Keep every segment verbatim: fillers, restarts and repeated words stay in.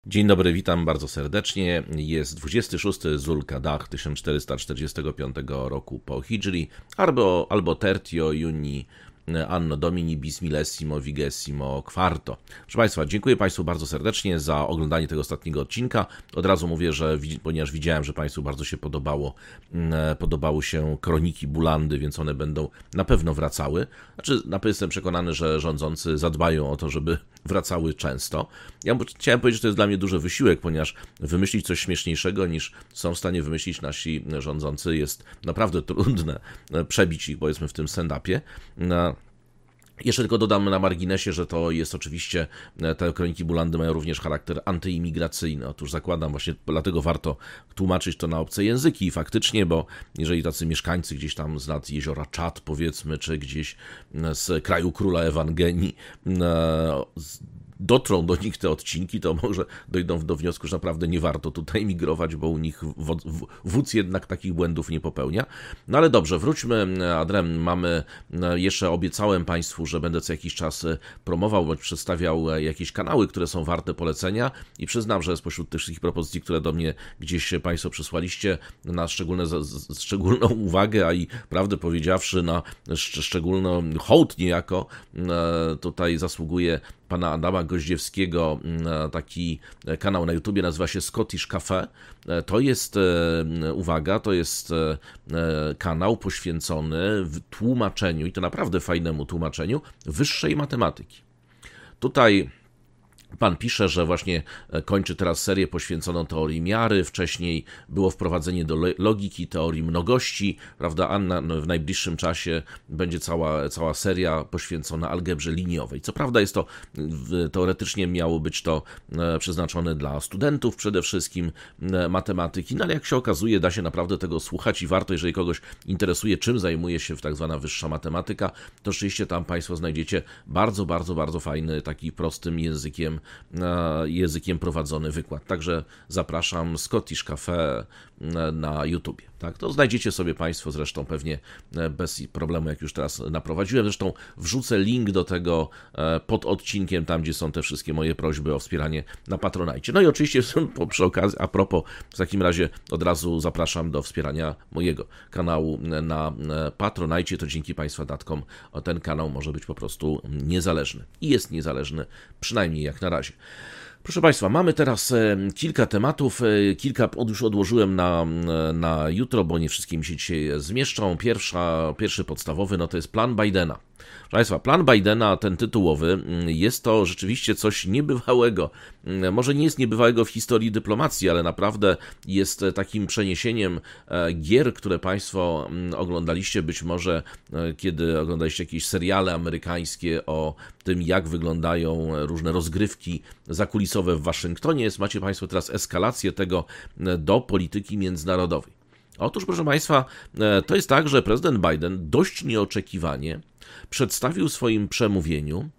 Dzień dobry, witam bardzo serdecznie. Jest dwudziestego szóstego Zulkadach tysiąc czterysta czterdziestego piątego roku po Hidżri, albo, albo Tertio Juni Anno Domini Bismillesimo Vigesimo Quarto. Proszę Państwa, dziękuję Państwu bardzo serdecznie za oglądanie tego ostatniego odcinka. Od razu mówię, że ponieważ widziałem, że Państwu bardzo się podobało, podobały się kroniki Bulandy, więc one będą na pewno wracały. Znaczy, na pewno jestem przekonany, że rządzący zadbają o to, żeby wracały często. Ja chciałem powiedzieć, że to jest dla mnie duży wysiłek, ponieważ wymyślić coś śmieszniejszego niż są w stanie wymyślić nasi rządzący jest naprawdę trudne. Przebić ich, powiedzmy, w tym stand-upie. Jeszcze tylko dodam na marginesie, że to jest oczywiście, te kroniki Bulandy mają również charakter antyimigracyjny. Otóż zakładam, właśnie dlatego warto tłumaczyć to na obce języki i faktycznie, bo jeżeli tacy mieszkańcy gdzieś tam z nad jeziora Czad, powiedzmy, czy gdzieś z kraju króla Ewangenii dotrą do nich te odcinki, to może dojdą do wniosku, że naprawdę nie warto tutaj migrować, bo u nich wódz jednak takich błędów nie popełnia. No ale dobrze, wróćmy, Adrem, mamy, jeszcze obiecałem Państwu, że będę co jakiś czas promował, bądź przedstawiał jakieś kanały, które są warte polecenia i przyznam, że spośród tych wszystkich propozycji, które do mnie gdzieś Państwo przysłaliście, na szczególne, szczególną uwagę, a i prawdę powiedziawszy, na szczególną hołd niejako, tutaj zasługuje pana Adama Goździewskiego, taki kanał na YouTubie, nazywa się Scottish Cafe. To jest, uwaga, to jest kanał poświęcony tłumaczeniu, i to naprawdę fajnemu tłumaczeniu, wyższej matematyki. Tutaj pan pisze, że właśnie kończy teraz serię poświęconą teorii miary, wcześniej było wprowadzenie do logiki, teorii mnogości, prawda, Anna, no w najbliższym czasie będzie cała, cała seria poświęcona algebrze liniowej. Co prawda jest to, teoretycznie miało być to przeznaczone dla studentów przede wszystkim matematyki, no ale jak się okazuje, da się naprawdę tego słuchać i warto, jeżeli kogoś interesuje, czym zajmuje się tak zwana wyższa matematyka, to oczywiście tam Państwo znajdziecie bardzo, bardzo, bardzo fajny, taki prostym językiem językiem prowadzony wykład. Także zapraszam, Scottish Cafe na YouTubie. Tak? To znajdziecie sobie Państwo zresztą pewnie bez problemu, jak już teraz naprowadziłem. Zresztą wrzucę link do tego pod odcinkiem, tam gdzie są te wszystkie moje prośby o wspieranie na Patronite. No i oczywiście przy okazji, a propos, w takim razie od razu zapraszam do wspierania mojego kanału na Patronite. To dzięki Państwa datkom ten kanał może być po prostu niezależny. I jest niezależny, przynajmniej jak na razie. Proszę Państwa, mamy teraz kilka tematów, kilka już odłożyłem na, na jutro, bo nie wszystkie mi się dzisiaj zmieszczą. Pierwsza, pierwszy podstawowy, no to jest plan Bidena. Proszę Państwa, plan Bidena, ten tytułowy, jest to rzeczywiście coś niebywałego. Może nie jest niebywałego w historii dyplomacji, ale naprawdę jest takim przeniesieniem gier, które Państwo oglądaliście, być może kiedy oglądaliście jakieś seriale amerykańskie o tym, jak wyglądają różne rozgrywki zakulisowe w Waszyngtonie. Jest, macie Państwo teraz eskalację tego do polityki międzynarodowej. Otóż, proszę Państwa, to jest tak, że prezydent Biden dość nieoczekiwanie przedstawił w swoim przemówieniu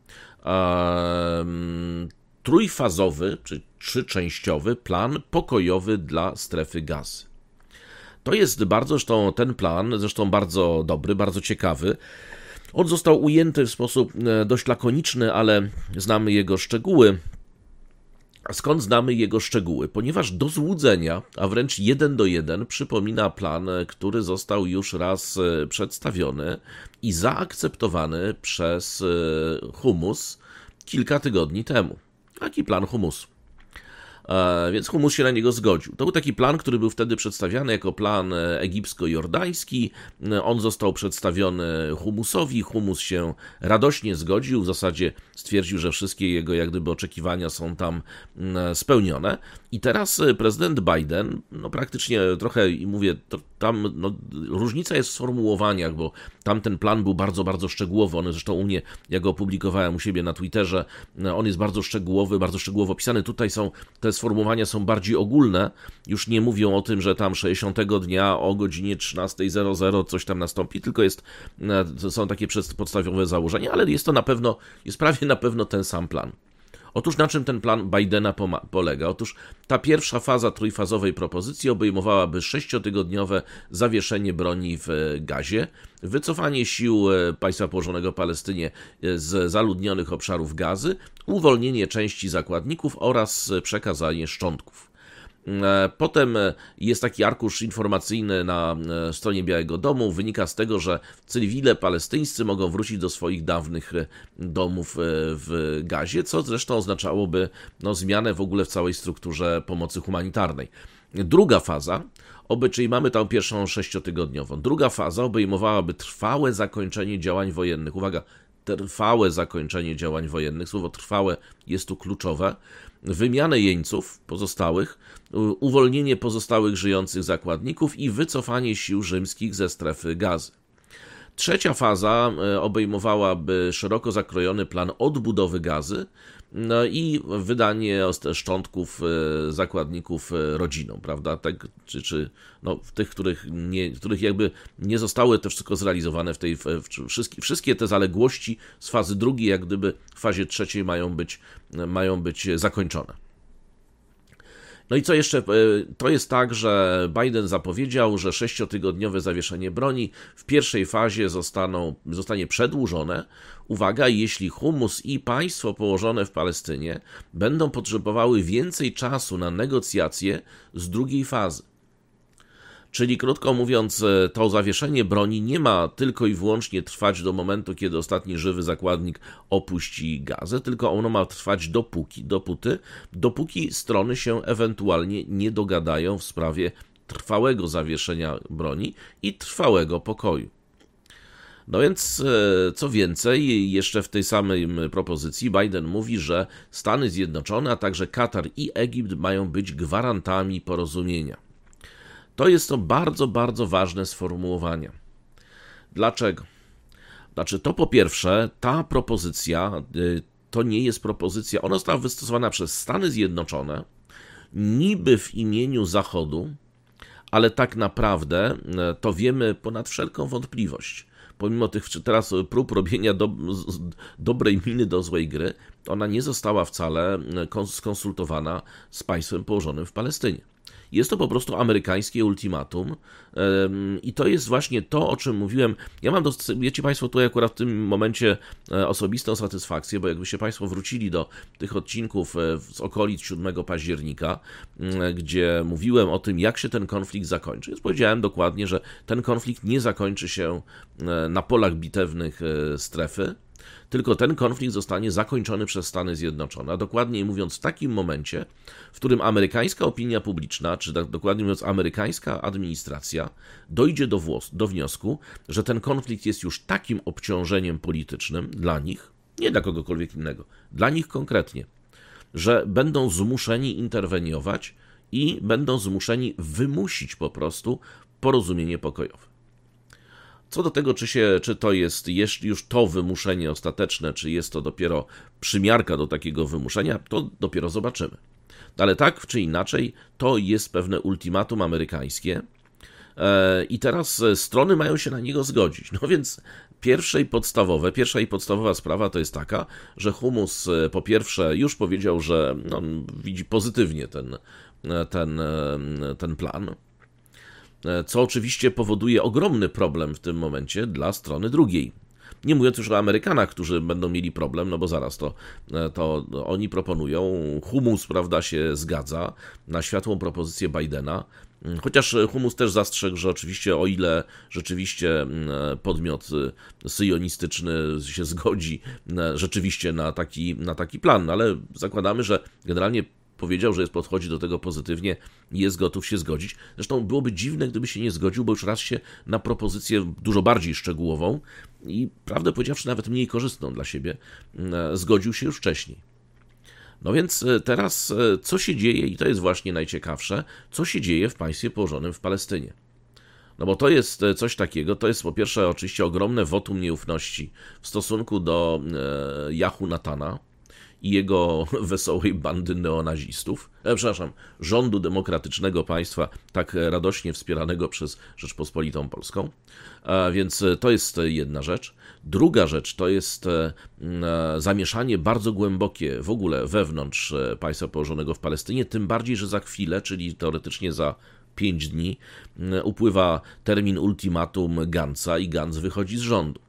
um, trójfazowy, czy trzyczęściowy plan pokojowy dla strefy Gazy. To jest bardzo, zresztą ten plan, zresztą bardzo dobry, bardzo ciekawy. On został ujęty w sposób dość lakoniczny, ale znamy jego szczegóły. A skąd znamy jego szczegóły? Ponieważ do złudzenia, a wręcz jeden do jeden, przypomina plan, który został już raz przedstawiony i zaakceptowany przez Humus kilka tygodni temu. Taki plan Humusu. Więc Humus się na niego zgodził. To był taki plan, który był wtedy przedstawiany jako plan egipsko-jordański. On został przedstawiony Humusowi. Humus się radośnie zgodził. W zasadzie stwierdził, że wszystkie jego jak gdyby oczekiwania są tam spełnione. I teraz prezydent Biden, no praktycznie trochę, i mówię, tam no, różnica jest w sformułowaniach, bo tamten plan był bardzo, bardzo szczegółowy. On zresztą u mnie, ja go opublikowałem u siebie na Twitterze, on jest bardzo szczegółowy, bardzo szczegółowo opisany. Tutaj są, te sformułowania są bardziej ogólne. Już nie mówią o tym, że tam sześćdziesiątego dnia o godzinie trzynasta zero zero coś tam nastąpi, tylko jest, są takie podstawowe założenia, ale jest to na pewno, jest prawie na pewno ten sam plan. Otóż na czym ten plan Bidena polega? Otóż ta pierwsza faza trójfazowej propozycji obejmowałaby sześciotygodniowe zawieszenie broni w Gazie, wycofanie sił państwa położonego Palestynie z zaludnionych obszarów Gazy, uwolnienie części zakładników oraz przekazanie szczątków. Potem jest taki arkusz informacyjny na stronie Białego Domu. Wynika z tego, że cywile palestyńscy mogą wrócić do swoich dawnych domów w Gazie, co zresztą oznaczałoby no, zmianę w ogóle w całej strukturze pomocy humanitarnej. Druga faza, oby, czyli mamy tą pierwszą sześciotygodniową, druga faza obejmowałaby trwałe zakończenie działań wojennych. Uwaga, trwałe zakończenie działań wojennych, słowo trwałe jest tu kluczowe, wymianę jeńców pozostałych, uwolnienie pozostałych żyjących zakładników i wycofanie sił rzymskich ze strefy Gazy. Trzecia faza obejmowałaby szeroko zakrojony plan odbudowy Gazy, no i wydanie szczątków zakładników rodzinom, prawda, tak, czy, czy no, tych, których, nie, których jakby nie zostały to wszystko zrealizowane w tej, w, wszystkie, wszystkie te zaległości z fazy drugiej, jak gdyby w fazie trzeciej mają być, mają być zakończone. No i co jeszcze? To jest tak, że Biden zapowiedział, że sześciotygodniowe zawieszenie broni w pierwszej fazie zostaną, zostanie przedłużone. Uwaga, jeśli Humus i państwo położone w Palestynie będą potrzebowały więcej czasu na negocjacje z drugiej fazy. Czyli krótko mówiąc, to zawieszenie broni nie ma tylko i wyłącznie trwać do momentu, kiedy ostatni żywy zakładnik opuści Gazę, tylko ono ma trwać dopóki, dopóty, dopóki strony się ewentualnie nie dogadają w sprawie trwałego zawieszenia broni i trwałego pokoju. No więc, co więcej, jeszcze w tej samej propozycji Biden mówi, że Stany Zjednoczone, a także Katar i Egipt mają być gwarantami porozumienia. To jest to bardzo, bardzo ważne sformułowanie. Dlaczego? Znaczy, to po pierwsze, ta propozycja to nie jest propozycja, ona została wystosowana przez Stany Zjednoczone, niby w imieniu Zachodu, ale tak naprawdę to wiemy ponad wszelką wątpliwość. Pomimo tych teraz prób robienia do, dobrej miny do złej gry, ona nie została wcale skonsultowana z państwem położonym w Palestynie. Jest to po prostu amerykańskie ultimatum i to jest właśnie to, o czym mówiłem. Ja mam, wiecie Państwo, tutaj akurat w tym momencie osobistą satysfakcję, bo jakbyście Państwo wrócili do tych odcinków z okolic siódmego października, gdzie mówiłem o tym, jak się ten konflikt zakończy. Więc powiedziałem dokładnie, że ten konflikt nie zakończy się na polach bitewnych strefy, tylko ten konflikt zostanie zakończony przez Stany Zjednoczone, a dokładniej mówiąc w takim momencie, w którym amerykańska opinia publiczna, czy dokładnie mówiąc amerykańska administracja dojdzie do, włos- do wniosku, że ten konflikt jest już takim obciążeniem politycznym dla nich, nie dla kogokolwiek innego, dla nich konkretnie, że będą zmuszeni interweniować i będą zmuszeni wymusić po prostu porozumienie pokojowe. Co do tego, czy, się, czy to jest już to wymuszenie ostateczne, czy jest to dopiero przymiarka do takiego wymuszenia, to dopiero zobaczymy. Ale tak czy inaczej, to jest pewne ultimatum amerykańskie i teraz strony mają się na niego zgodzić. No więc pierwsze i podstawowe, pierwsza i podstawowa sprawa to jest taka, że Humus po pierwsze już powiedział, że no, widzi pozytywnie ten, ten, ten plan, co oczywiście powoduje ogromny problem w tym momencie dla strony drugiej. Nie mówiąc już o Amerykanach, którzy będą mieli problem, no bo zaraz to, to oni proponują, Humus, prawda, się zgadza na światłą propozycję Bidena, chociaż Humus też zastrzegł, że oczywiście o ile rzeczywiście podmiot syjonistyczny się zgodzi rzeczywiście na taki, na taki plan, no ale zakładamy, że generalnie powiedział, że jest podchodzi do tego pozytywnie i jest gotów się zgodzić. Zresztą byłoby dziwne, gdyby się nie zgodził, bo już raz się na propozycję dużo bardziej szczegółową i prawdę powiedziawszy nawet mniej korzystną dla siebie zgodził się już wcześniej. No więc teraz co się dzieje, i to jest właśnie najciekawsze, co się dzieje w państwie położonym w Palestynie. No bo to jest coś takiego, to jest po pierwsze oczywiście ogromne wotum nieufności w stosunku do Jahu Natana, i jego wesołej bandy neonazistów, e, przepraszam, rządu demokratycznego państwa, tak radośnie wspieranego przez Rzeczpospolitą Polską. A więc to jest jedna rzecz. Druga rzecz to jest zamieszanie bardzo głębokie w ogóle wewnątrz państwa położonego w Palestynie, tym bardziej, że za chwilę, czyli teoretycznie za pięć dni, upływa termin ultimatum Gantza i Gantz wychodzi z rządu.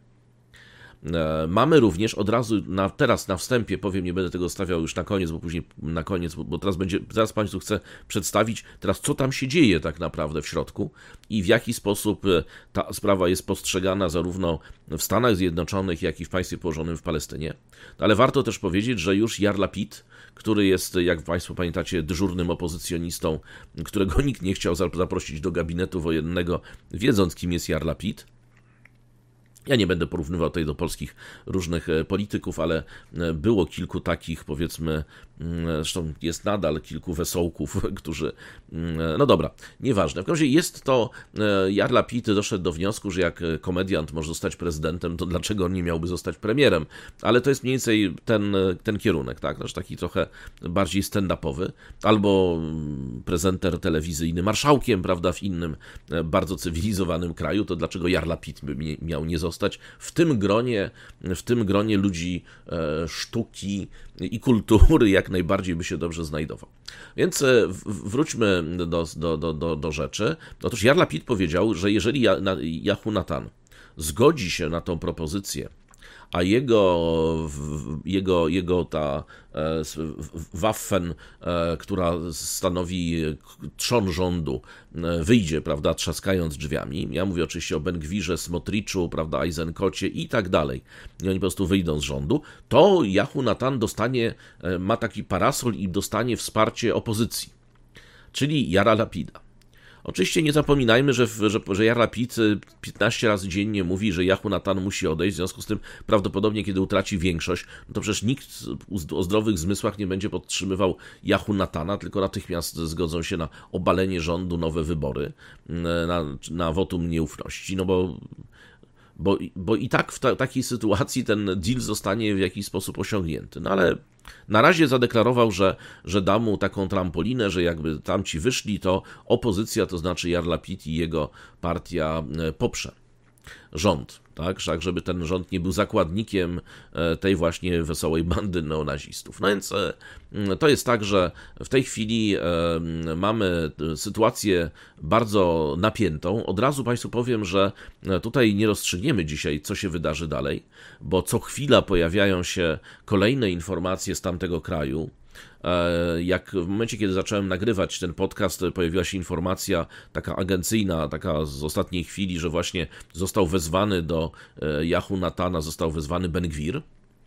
Mamy również od razu, na, teraz na wstępie powiem, nie będę tego stawiał już na koniec, bo później na koniec, bo teraz będzie, zaraz Państwu chcę przedstawić teraz, co tam się dzieje tak naprawdę w środku i w jaki sposób ta sprawa jest postrzegana zarówno w Stanach Zjednoczonych, jak i w państwie położonym w Palestynie. Ale warto też powiedzieć, że już Yair Lapid, który jest, jak Państwo pamiętacie, dyżurnym opozycjonistą, którego nikt nie chciał zaprosić do gabinetu wojennego, wiedząc, kim jest Yair Lapid. Ja nie będę porównywał tutaj do polskich różnych polityków, ale było kilku takich, powiedzmy, zresztą jest nadal kilku wesołków, którzy, no dobra, nieważne. W każdym razie jest to, Yair Lapid doszedł do wniosku, że jak komediant może zostać prezydentem, to dlaczego on nie miałby zostać premierem? Ale to jest mniej więcej ten, ten kierunek, tak? Znaczy taki trochę bardziej stand-upowy, albo prezenter telewizyjny marszałkiem, prawda, w innym bardzo cywilizowanym kraju, to dlaczego Yair Lapid by miał nie zostać w tym gronie, w tym gronie ludzi e, sztuki i kultury jak najbardziej by się dobrze znajdował. Więc e, wróćmy do, do, do, do, do rzeczy. Otóż Yair Lapid powiedział, że jeżeli Jehonatan zgodzi się na tą propozycję, a jego, jego, jego ta Waffen, która stanowi trzon rządu, wyjdzie, prawda, trzaskając drzwiami. Ja mówię oczywiście o Ben-Gwirze, Smotriczu, prawda, Eisenkocie i tak dalej. I oni po prostu wyjdą z rządu. To Jehonatan dostanie, ma taki parasol i dostanie wsparcie opozycji, czyli Yaira Lapida. Oczywiście nie zapominajmy, że, że, że Yair Lapid piętnaście razy dziennie mówi, że Jehonatan musi odejść, w związku z tym prawdopodobnie, kiedy utraci większość, no to przecież nikt o zdrowych zmysłach nie będzie podtrzymywał Jehonatana, tylko natychmiast zgodzą się na obalenie rządu, nowe wybory, na, na wotum nieufności, no bo... Bo, bo i tak w ta, takiej sytuacji ten deal zostanie w jakiś sposób osiągnięty. No ale na razie zadeklarował, że, że da mu taką trampolinę, że jakby tamci wyszli, to opozycja, to znaczy Yair Lapid i jego partia poprze rząd, tak, tak, żeby ten rząd nie był zakładnikiem tej właśnie wesołej bandy neonazistów. No więc to jest tak, że w tej chwili mamy sytuację bardzo napiętą. Od razu Państwu powiem, że tutaj nie rozstrzygniemy dzisiaj, co się wydarzy dalej, bo co chwila pojawiają się kolejne informacje z tamtego kraju. Jak w momencie, kiedy zacząłem nagrywać ten podcast, pojawiła się informacja taka agencyjna, taka z ostatniej chwili, że właśnie został wezwany do Jehonatana, został wezwany Ben-Gwir.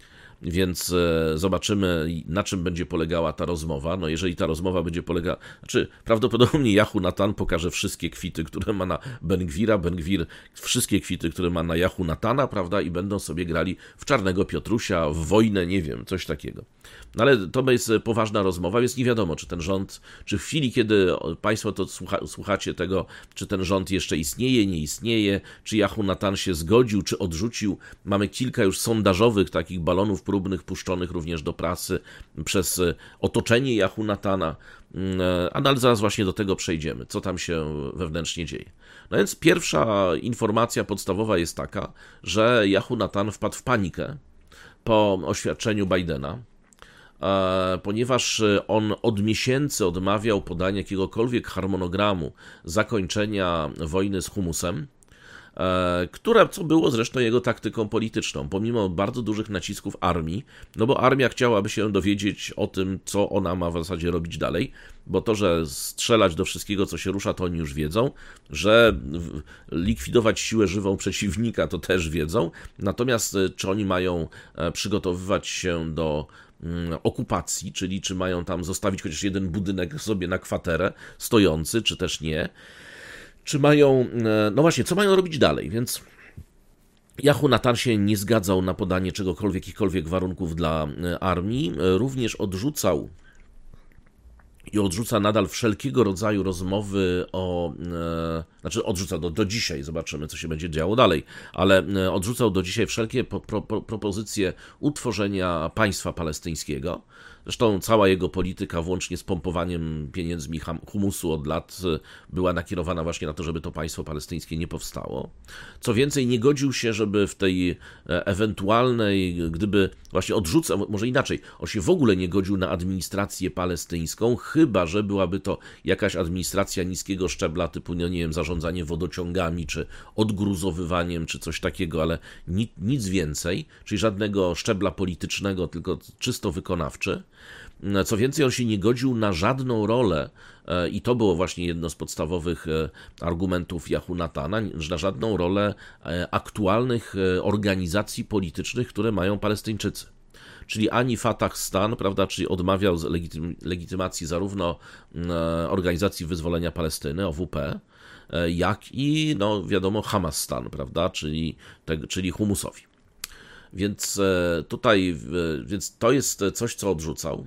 Więc zobaczymy, na czym będzie polegała ta rozmowa. No jeżeli ta rozmowa będzie polegała... Znaczy, prawdopodobnie Jehonatan pokaże wszystkie kwity, które ma na Ben-Gwira, Ben-Gwir wszystkie kwity, które ma na Jehonatana, prawda? I będą sobie grali w Czarnego Piotrusia, w wojnę, nie wiem, coś takiego. No ale to jest poważna rozmowa, więc nie wiadomo, czy ten rząd, czy w chwili, kiedy Państwo to słucha, słuchacie tego, czy ten rząd jeszcze istnieje, nie istnieje, czy Jehonatan się zgodził, czy odrzucił. Mamy kilka już sondażowych takich balonów próbnych puszczonych również do prasy przez otoczenie Jehonatana, ale zaraz właśnie do tego przejdziemy, co tam się wewnętrznie dzieje. No więc pierwsza informacja podstawowa jest taka, że Jehonatan wpadł w panikę po oświadczeniu Bidena, ponieważ on od miesięcy odmawiał podania jakiegokolwiek harmonogramu zakończenia wojny z humusem, które, co było zresztą jego taktyką polityczną, pomimo bardzo dużych nacisków armii, no bo armia chciałaby się dowiedzieć o tym, co ona ma w zasadzie robić dalej, bo to, że strzelać do wszystkiego, co się rusza, to oni już wiedzą, że likwidować siłę żywą przeciwnika, to też wiedzą, natomiast czy oni mają przygotowywać się do okupacji, czyli czy mają tam zostawić chociaż jeden budynek sobie na kwaterę stojący, czy też nie, czy mają, no właśnie, co mają robić dalej, więc Jehonatan się nie zgadzał na podanie czegokolwiek, jakichkolwiek warunków dla armii, również odrzucał i odrzuca nadal wszelkiego rodzaju rozmowy o, e, znaczy odrzuca do, do dzisiaj, zobaczymy, co się będzie działo dalej, ale e, odrzucał do dzisiaj wszelkie po, pro, pro, propozycje utworzenia państwa palestyńskiego. Zresztą cała jego polityka, włącznie z pompowaniem pieniędzmi humusu od lat, była nakierowana właśnie na to, żeby to państwo palestyńskie nie powstało. Co więcej, nie godził się, żeby w tej ewentualnej, gdyby właśnie odrzucał, może inaczej, on się w ogóle nie godził na administrację palestyńską, chyba że byłaby to jakaś administracja niskiego szczebla, typu, no nie wiem, zarządzanie wodociągami, czy odgruzowywaniem, czy coś takiego, ale nic, nic więcej, czyli żadnego szczebla politycznego, tylko czysto wykonawczy. Co więcej, on się nie godził na żadną rolę, i to było właśnie jedno z podstawowych argumentów Jehonatana, na żadną rolę aktualnych organizacji politycznych, które mają Palestyńczycy. Czyli ani Fatah Stan, prawda, czyli odmawiał legitym, legitymacji zarówno Organizacji Wyzwolenia Palestyny, O W P, jak i, no wiadomo, Hamas Stan, prawda, czyli, te, czyli humusowi. Więc tutaj, więc to jest coś, co odrzucał.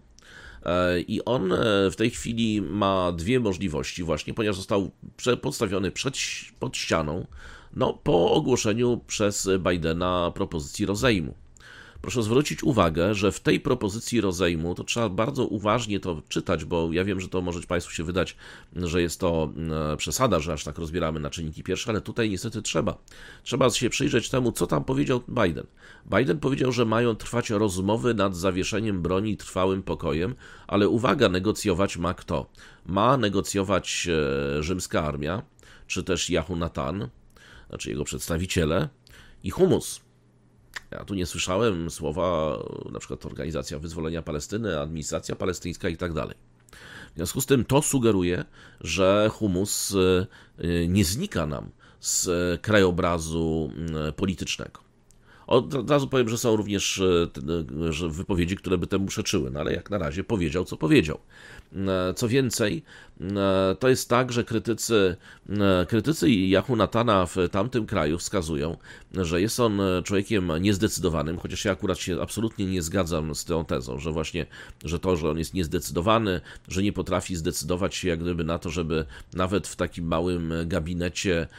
I on w tej chwili ma dwie możliwości właśnie, ponieważ został postawiony przed, pod ścianą, no, po ogłoszeniu przez Bidena propozycji rozejmu. Proszę zwrócić uwagę, że w tej propozycji rozejmu, to trzeba bardzo uważnie to czytać, bo ja wiem, że to może Państwu się wydać, że jest to przesada, że aż tak rozbieramy na czynniki pierwsze, ale tutaj niestety trzeba. Trzeba się przyjrzeć temu, co tam powiedział Biden. Biden powiedział, że mają trwać rozmowy nad zawieszeniem broni i trwałym pokojem, ale uwaga, negocjować ma kto? Ma negocjować rzymska armia, czy też Jehonatan, znaczy jego przedstawiciele, i humus. Ja tu nie słyszałem słowa na przykład Organizacja Wyzwolenia Palestyny, Administracja Palestyńska i tak dalej. W związku z tym to sugeruje, że humus nie znika nam z krajobrazu politycznego. Od razu powiem, że są również że wypowiedzi, które by temu przeczyły, no ale jak na razie powiedział, co powiedział. Co więcej, to jest tak, że krytycy, krytycy Jehonatana w tamtym kraju wskazują, że jest on człowiekiem niezdecydowanym, chociaż ja akurat się absolutnie nie zgadzam z tą tezą, że właśnie, że to, że on jest niezdecydowany, że nie potrafi zdecydować się jak gdyby na to, żeby nawet w takim małym gabinecie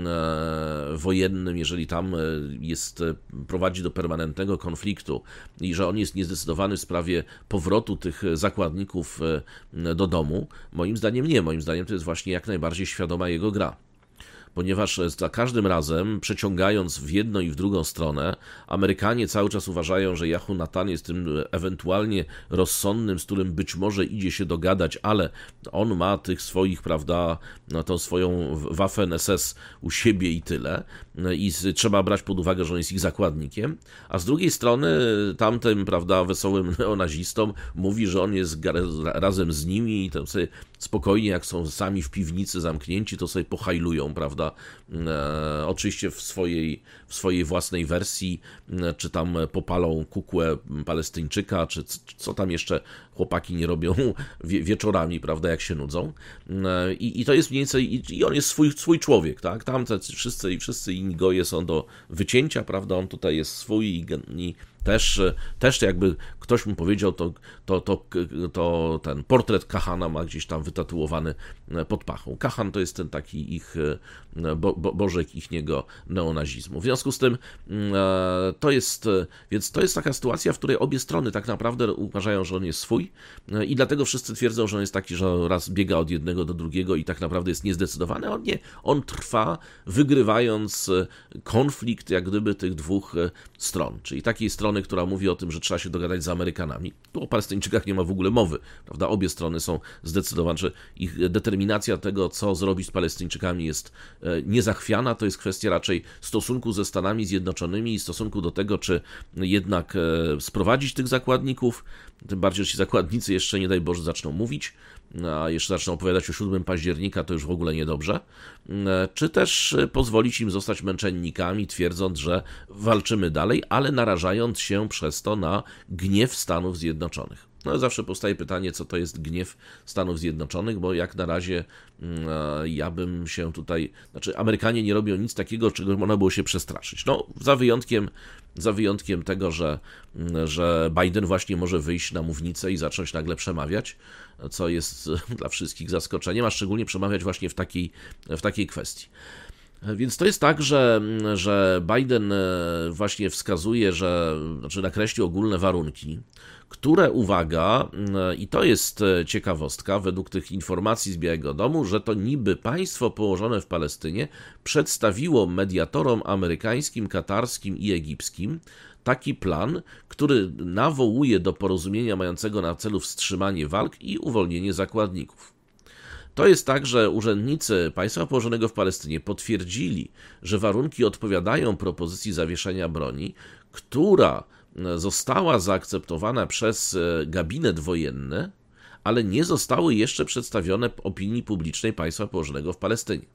wojennym, jeżeli tam jest, prowadzi do permanentnego konfliktu i że on jest niezdecydowany w sprawie powrotu tych zakładników do domu, moim zdaniem nie. Moim zdaniem to jest właśnie jak najbardziej świadoma jego gra. Ponieważ za każdym razem, przeciągając w jedną i w drugą stronę, Amerykanie cały czas uważają, że Jehonatan jest tym ewentualnie rozsądnym, z którym być może idzie się dogadać, ale on ma tych swoich, prawda, no tą swoją Waffen S S u siebie i tyle. I trzeba brać pod uwagę, że on jest ich zakładnikiem. A z drugiej strony tamtym, prawda, wesołym neonazistom mówi, że on jest razem z nimi i tam sobie spokojnie, jak są sami w piwnicy zamknięci, to sobie pohajlują, prawda, e, oczywiście w swojej, w swojej własnej wersji, e, czy tam popalą kukłę Palestyńczyka, czy co tam jeszcze chłopaki nie robią wie, wieczorami, prawda, jak się nudzą. E, i, I to jest mniej więcej, i, i on jest swój, swój człowiek, tak, tam te wszyscy i wszyscy inni goje są do wycięcia, prawda, on tutaj jest swój i, i Też, też jakby ktoś mu powiedział, to, to, to, to ten portret Kahana ma gdzieś tam wytatuowany pod pachą. Kahan to jest ten taki ich bo, bo, bożek ichniego neonazizmu. W związku z tym to jest, więc to jest taka sytuacja, w której obie strony tak naprawdę uważają, że on jest swój i dlatego wszyscy twierdzą, że on jest taki, że raz biega od jednego do drugiego i tak naprawdę jest niezdecydowany. On nie, on trwa, wygrywając konflikt jak gdyby tych dwóch stron, czyli takiej strony, która mówi o tym, że trzeba się dogadać z Amerykanami. Tu o Palestyńczykach nie ma w ogóle mowy, prawda? Obie strony są zdecydowane, że ich determinacja tego, co zrobić z Palestyńczykami, jest niezachwiana. To jest kwestia raczej stosunku ze Stanami Zjednoczonymi i stosunku do tego, czy jednak sprowadzić tych zakładników, tym bardziej, że ci zakładnicy jeszcze, nie daj Boże, zaczną mówić, a jeszcze zaczną opowiadać o siódmego października, to już w ogóle niedobrze, czy też pozwolić im zostać męczennikami, twierdząc, że walczymy dalej, ale narażając się przez to na gniew Stanów Zjednoczonych. No zawsze powstaje pytanie, co to jest gniew Stanów Zjednoczonych, bo jak na razie ja bym się tutaj, znaczy Amerykanie nie robią nic takiego, czego można było się przestraszyć. No za wyjątkiem, za wyjątkiem tego, że, że Biden właśnie może wyjść na mównicę i zacząć nagle przemawiać, co jest dla wszystkich zaskoczeniem, a szczególnie przemawiać właśnie w takiej, w takiej kwestii. Więc to jest tak, że, że Biden właśnie wskazuje, że, znaczy nakreślił ogólne warunki, które, uwaga, i to jest ciekawostka, według tych informacji z Białego Domu, że to niby państwo położone w Palestynie przedstawiło mediatorom amerykańskim, katarskim i egipskim taki plan, który nawołuje do porozumienia mającego na celu wstrzymanie walk i uwolnienie zakładników. To jest tak, że urzędnicy państwa położonego w Palestynie potwierdzili, że warunki odpowiadają propozycji zawieszenia broni, która została zaakceptowana przez gabinet wojenny, ale nie zostały jeszcze przedstawione opinii publicznej państwa położonego w Palestynie.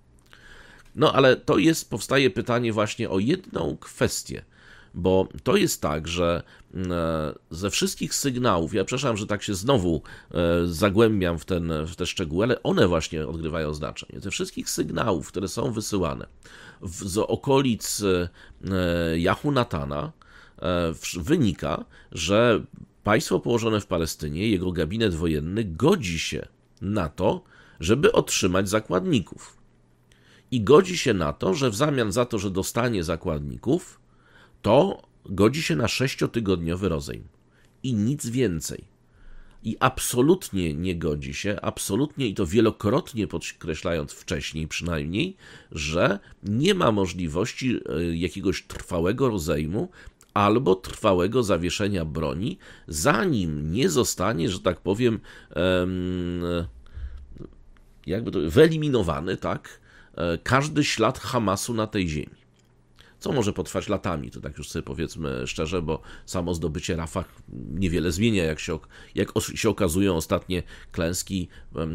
No ale to jest, powstaje pytanie właśnie o jedną kwestię, bo to jest tak, że ze wszystkich sygnałów, ja przepraszam, że tak się znowu zagłębiam w, ten, w te szczegóły, ale one właśnie odgrywają znaczenie. Ze wszystkich sygnałów, które są wysyłane z okolic Jahu Natana, wynika, że państwo położone w Palestynie, jego gabinet wojenny godzi się na to, żeby otrzymać zakładników. I godzi się na to, że w zamian za to, że dostanie zakładników, to godzi się na sześciotygodniowy rozejm. I nic więcej. I absolutnie nie godzi się, absolutnie i to wielokrotnie podkreślając wcześniej przynajmniej, że nie ma możliwości jakiegoś trwałego rozejmu albo trwałego zawieszenia broni, zanim nie zostanie, że tak powiem, jakby to wyeliminowany, tak, każdy ślad Hamasu na tej ziemi. Co może potrwać latami, to tak już sobie powiedzmy szczerze, bo samo zdobycie Rafah niewiele zmienia, jak się, jak się okazują ostatnie klęski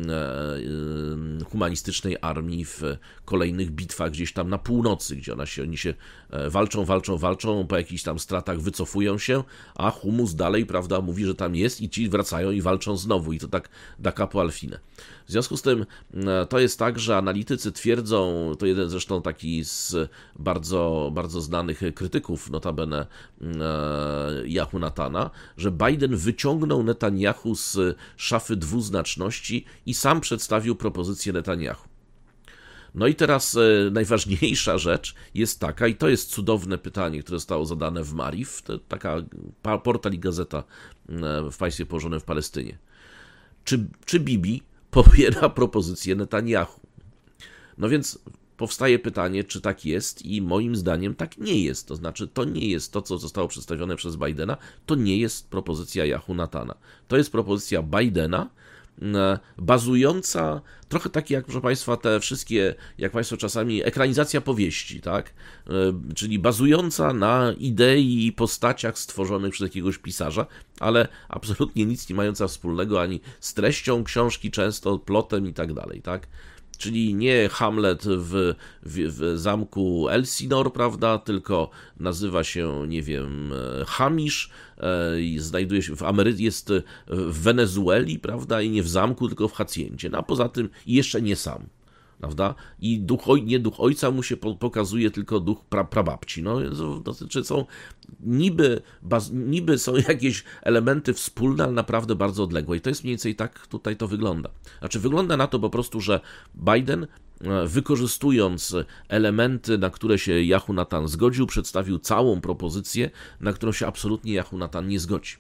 humanistycznej armii w kolejnych bitwach gdzieś tam na północy, gdzie ona się, oni się walczą, walczą, walczą, po jakichś tam stratach wycofują się, a humus dalej, prawda, mówi, że tam jest i ci wracają i walczą znowu i to tak da capo al fine. W związku z tym to jest tak, że analitycy twierdzą, to jeden zresztą taki z bardzo, bardzo znanych krytyków, notabene Jahu Natana, że Biden wyciągnął Netanyahu z szafy dwuznaczności i sam przedstawił propozycję Netanyahu. No i teraz najważniejsza rzecz jest taka, i to jest cudowne pytanie, które zostało zadane w Mariv, to taka portal i gazeta w państwie położonym w Palestynie. Czy, czy Bibi popiera propozycję Netanyahu? No więc powstaje pytanie, czy tak jest, i moim zdaniem tak nie jest. To znaczy, to nie jest to, co zostało przedstawione przez Bidena, to nie jest propozycja Jahu Natana. To jest propozycja Bidena, bazująca, trochę takie jak, proszę Państwa, te wszystkie, jak Państwo czasami, ekranizacja powieści, tak? Czyli bazująca na idei i postaciach stworzonych przez jakiegoś pisarza, ale absolutnie nic nie mająca wspólnego ani z treścią książki, często plotem i tak dalej, tak? Czyli nie Hamlet w, w, w zamku Elsinore, prawda, tylko nazywa się, nie wiem, Hamish, i znajduje się w Ameryce, jest w Wenezueli, prawda, i nie w zamku, tylko w hacjencie. No a poza tym jeszcze nie sam, prawda, i duch, nie duch ojca mu się pokazuje, tylko duch pra, prababci. No, dotyczy są, niby, baz, niby są jakieś elementy wspólne, ale naprawdę bardzo odległe. I to jest mniej więcej tak tutaj to wygląda. Znaczy wygląda na to po prostu, że Biden, wykorzystując elementy, na które się Jahu Natan zgodził, przedstawił całą propozycję, na którą się absolutnie Jahu Natan nie zgodzi.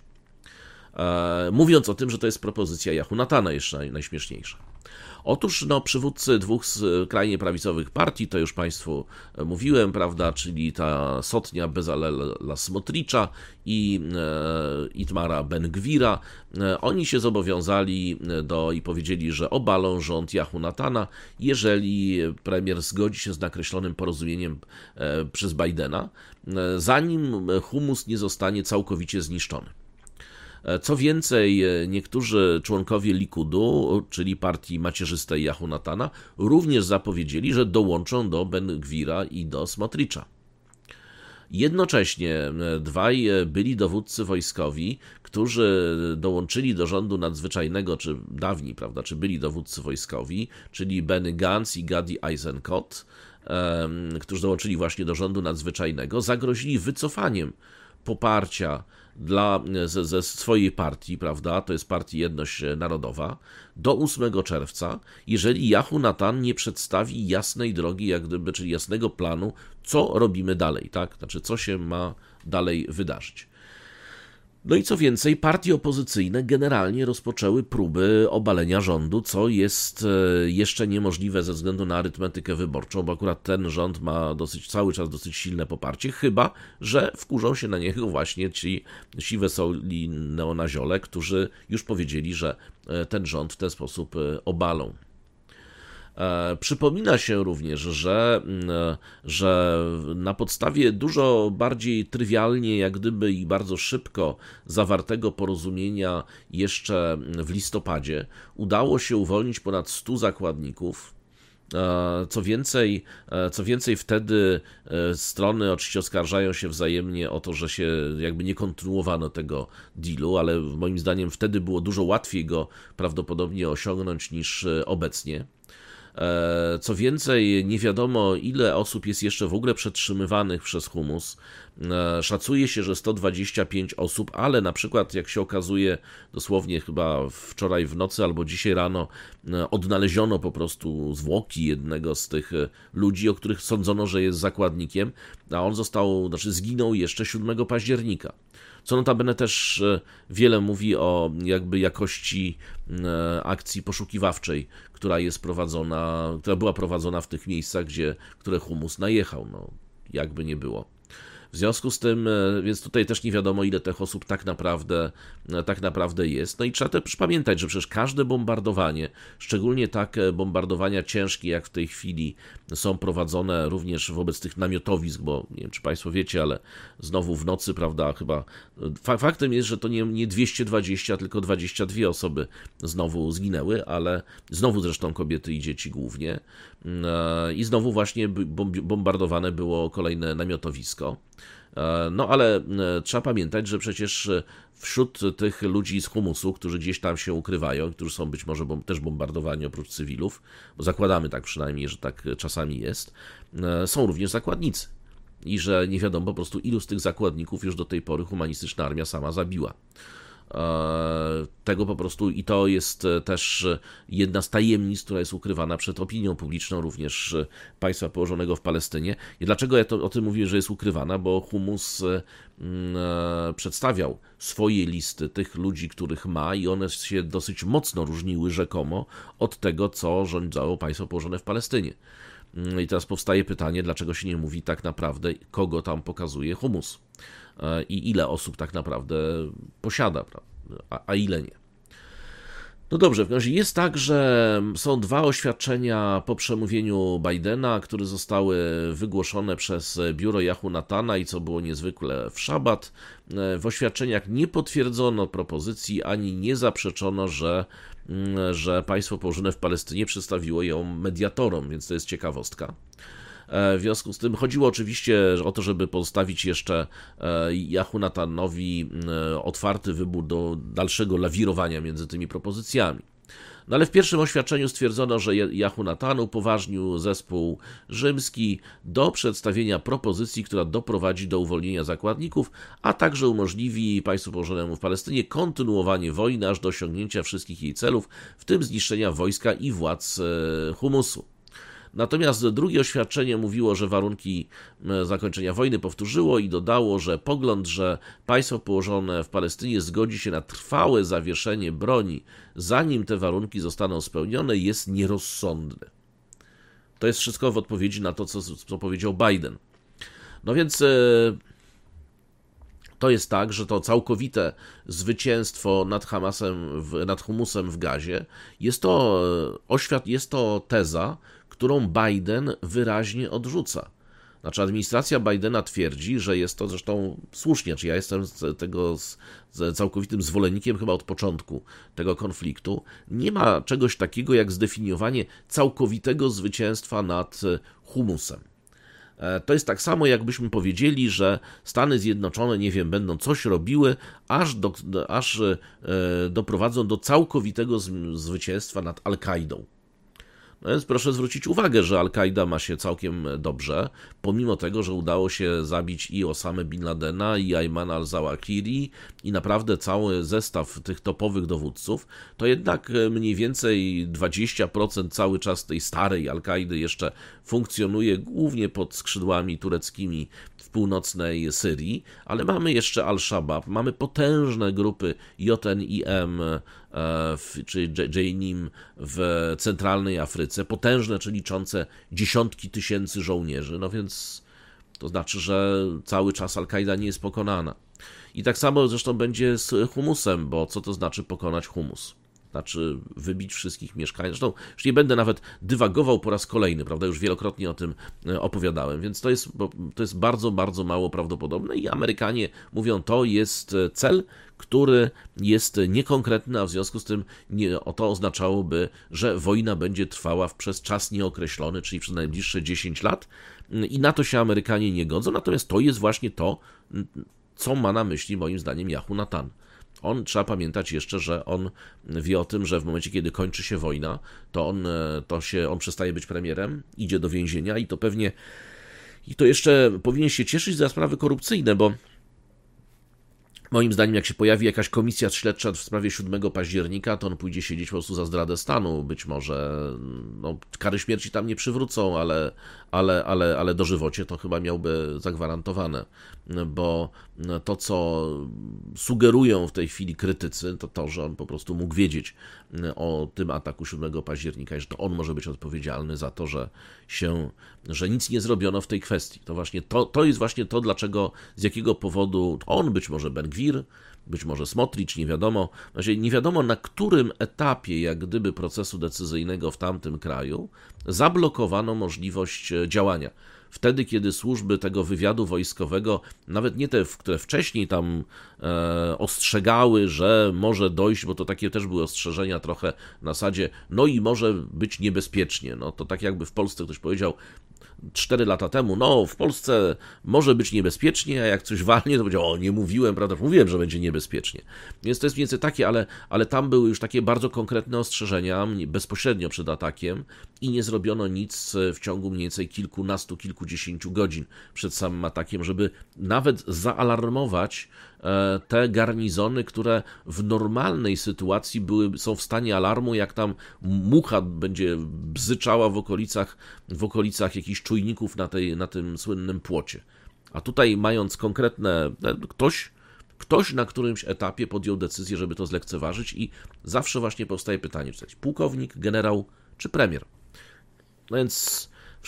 Mówiąc o tym, że to jest propozycja Jahu Natana jeszcze najśmieszniejsza. Otóż no, przywódcy dwóch skrajnie prawicowych partii, to już Państwu mówiłem, prawda, czyli ta Sotnia Bezalela Smotricza i e, Itmara Ben-Gwira, e, oni się zobowiązali do i powiedzieli, że obalą rząd Jahu Natana, jeżeli premier zgodzi się z nakreślonym porozumieniem e, przez Bidena, e, zanim humus nie zostanie całkowicie zniszczony. Co więcej, niektórzy członkowie Likudu, czyli partii macierzystej Jahu Natana, również zapowiedzieli, że dołączą do Ben-Gwira i do Smotricza. Jednocześnie dwaj byli dowódcy wojskowi, którzy dołączyli do rządu nadzwyczajnego, czy dawni, prawda, czy byli dowódcy wojskowi, czyli Benny Gantz i Gadi Eisenkot, którzy dołączyli właśnie do rządu nadzwyczajnego, zagrozili wycofaniem poparcia dla, ze, ze swojej partii, prawda, to jest Partii Jedność Narodowa, do ósmego czerwca, jeżeli Jahu Natan nie przedstawi jasnej drogi, jak gdyby, czyli jasnego planu, co robimy dalej, tak, znaczy co się ma dalej wydarzyć. No i co więcej, partie opozycyjne generalnie rozpoczęły próby obalenia rządu, co jest jeszcze niemożliwe ze względu na arytmetykę wyborczą, bo akurat ten rząd ma dosyć, cały czas dosyć silne poparcie, chyba że wkurzą się na niego właśnie ci siwe soli neonaziole, którzy już powiedzieli, że ten rząd w ten sposób obalą. Przypomina się również, że, że na podstawie dużo bardziej trywialnie, jak gdyby i bardzo szybko zawartego porozumienia jeszcze w listopadzie udało się uwolnić ponad stu zakładników. Co więcej, co więcej, wtedy strony oczywiście oskarżają się wzajemnie o to, że się jakby nie kontynuowano tego dealu, ale moim zdaniem wtedy było dużo łatwiej go prawdopodobnie osiągnąć niż obecnie. Co więcej, nie wiadomo, ile osób jest jeszcze w ogóle przetrzymywanych przez Humus. Szacuje się, że sto dwadzieścia pięć osób, ale na przykład, jak się okazuje, dosłownie chyba wczoraj w nocy albo dzisiaj rano odnaleziono po prostu zwłoki jednego z tych ludzi, o których sądzono, że jest zakładnikiem, a on został, znaczy zginął jeszcze siódmego października. Co notabene też wiele mówi o jakby jakości akcji poszukiwawczej, która jest prowadzona, która była prowadzona w tych miejscach, gdzie, które Humus najechał, no jakby nie było. W związku z tym, więc tutaj też nie wiadomo, ile tych osób tak naprawdę, tak naprawdę jest. No i trzeba też pamiętać, że przecież każde bombardowanie, szczególnie takie bombardowania ciężkie, jak w tej chwili są prowadzone również wobec tych namiotowisk, bo nie wiem, czy Państwo wiecie, ale znowu w nocy, prawda, chyba faktem jest, że to nie, nie dwieście dwadzieścia, tylko dwadzieścia dwie osoby znowu zginęły, ale znowu zresztą kobiety i dzieci głównie. I znowu właśnie bombardowane było kolejne namiotowisko. No ale trzeba pamiętać, że przecież wśród tych ludzi z Humusu, którzy gdzieś tam się ukrywają, którzy są być może też bombardowani oprócz cywilów, bo zakładamy tak przynajmniej, że tak czasami jest, są również zakładnicy. I że nie wiadomo po prostu, ilu z tych zakładników już do tej pory humanistyczna armia sama zabiła. Tego po prostu i to jest też jedna z tajemnic, która jest ukrywana przed opinią publiczną również państwa położonego w Palestynie. I dlaczego ja to, o tym mówię, że jest ukrywana? Bo Humus przedstawiał swoje listy tych ludzi, których ma i one się dosyć mocno różniły rzekomo od tego, co rządzało państwo położone w Palestynie. I teraz powstaje pytanie, dlaczego się nie mówi tak naprawdę, kogo tam pokazuje Humus i ile osób tak naprawdę posiada, a, a ile nie. No dobrze, w każdym razie jest tak, że są dwa oświadczenia po przemówieniu Bidena, które zostały wygłoszone przez biuro Jahu Natana i co było niezwykle w szabat. W oświadczeniach nie potwierdzono propozycji, ani nie zaprzeczono, że, że państwo położone w Palestynie przedstawiło ją mediatorom, więc to jest ciekawostka. W związku z tym chodziło oczywiście o to, żeby pozostawić jeszcze Jahu Natanowi otwarty wybór do dalszego lawirowania między tymi propozycjami. No ale w pierwszym oświadczeniu stwierdzono, że Jahu Natan upoważnił zespół rzymski do przedstawienia propozycji, która doprowadzi do uwolnienia zakładników, a także umożliwi państwu położonemu w Palestynie kontynuowanie wojny aż do osiągnięcia wszystkich jej celów, w tym zniszczenia wojska i władz Humusu. Natomiast drugie oświadczenie mówiło, że warunki zakończenia wojny powtórzyło i dodało, że pogląd, że państwo położone w Palestynie zgodzi się na trwałe zawieszenie broni, zanim te warunki zostaną spełnione, jest nierozsądny. To jest wszystko w odpowiedzi na to, co, co powiedział Biden. No więc to jest tak, że to całkowite zwycięstwo nad Hamasem, nad Humusem w Gazie jest to oświat, jest to teza, którą Biden wyraźnie odrzuca. Znaczy administracja Bidena twierdzi, że jest to zresztą słusznie, czy ja jestem z tego z, z całkowitym zwolennikiem chyba od początku tego konfliktu. Nie ma czegoś takiego jak zdefiniowanie całkowitego zwycięstwa nad Humusem. To jest tak samo, jakbyśmy powiedzieli, że Stany Zjednoczone, nie wiem, będą coś robiły, aż, do, aż doprowadzą do całkowitego zwycięstwa nad Al-Kaidą. No więc proszę zwrócić uwagę, że Al-Kaida ma się całkiem dobrze, pomimo tego, że udało się zabić i Osamę Bin Ladena, i Aymana al-Zawahiri, i naprawdę cały zestaw tych topowych dowódców, to jednak mniej więcej dwadzieścia procent cały czas tej starej Al-Kaidy jeszcze funkcjonuje głównie pod skrzydłami tureckimi w północnej Syrii, ale mamy jeszcze Al-Shabaab, mamy potężne grupy J N I M, czy Jainim w centralnej Afryce, potężne, czy liczące dziesiątki tysięcy żołnierzy, no więc to znaczy, że cały czas Al-Kaida nie jest pokonana. I tak samo zresztą będzie z humusem, bo co to znaczy pokonać humus? Znaczy wybić wszystkich mieszkańców. Zresztą już nie będę nawet dywagował po raz kolejny, prawda? Już wielokrotnie o tym opowiadałem, więc to jest, to jest bardzo, bardzo mało prawdopodobne i Amerykanie mówią, to jest cel, który jest niekonkretny, a w związku z tym nie, to oznaczałoby, że wojna będzie trwała przez czas nieokreślony, czyli przez najbliższe dziesięć lat i na to się Amerykanie nie godzą, natomiast to jest właśnie to, co ma na myśli moim zdaniem Yahu Natan. On, trzeba pamiętać jeszcze, że on wie o tym, że w momencie, kiedy kończy się wojna, to on, to się, on przestaje być premierem, idzie do więzienia i to pewnie, i to jeszcze powinien się cieszyć za sprawy korupcyjne, bo moim zdaniem, jak się pojawi jakaś komisja śledcza w sprawie siódmego października, to on pójdzie siedzieć po prostu za zdradę stanu. Być może no, kary śmierci tam nie przywrócą, ale, ale, ale, ale dożywocie to chyba miałby zagwarantowane. Bo to, co sugerują w tej chwili krytycy, to to, że on po prostu mógł wiedzieć o tym ataku siódmego października i że to on może być odpowiedzialny za to, że się, że nic nie zrobiono w tej kwestii. To właśnie to, to jest właśnie to, dlaczego, z jakiego powodu on, być może Ben Gvir, być może Smotrich, nie wiadomo, znaczy nie wiadomo na którym etapie, jak gdyby procesu decyzyjnego w tamtym kraju, zablokowano możliwość działania. Wtedy, kiedy służby tego wywiadu wojskowego, nawet nie te, które wcześniej tam e, ostrzegały, że może dojść, bo to takie też były ostrzeżenia trochę na zasadzie, no i może być niebezpiecznie. No to tak jakby w Polsce ktoś powiedział cztery lata temu, no w Polsce może być niebezpiecznie, a jak coś walnie, to powiedział, o nie mówiłem, prawda, mówiłem, że będzie niebezpiecznie. Więc to jest mniej więcej takie, ale, ale tam były już takie bardzo konkretne ostrzeżenia bezpośrednio przed atakiem i nie zrobiono nic w ciągu mniej więcej kilkunastu, kilkudziesięciu godzin przed samym atakiem, żeby nawet zaalarmować te garnizony, które w normalnej sytuacji były, są w stanie alarmu, jak tam mucha będzie bzyczała w okolicach, w okolicach jakichś czujników na, tej, na tym słynnym płocie. A tutaj mając konkretne, ktoś, ktoś na którymś etapie podjął decyzję, żeby to zlekceważyć i zawsze właśnie powstaje pytanie, czy to jest pułkownik, generał, czy premier. No więc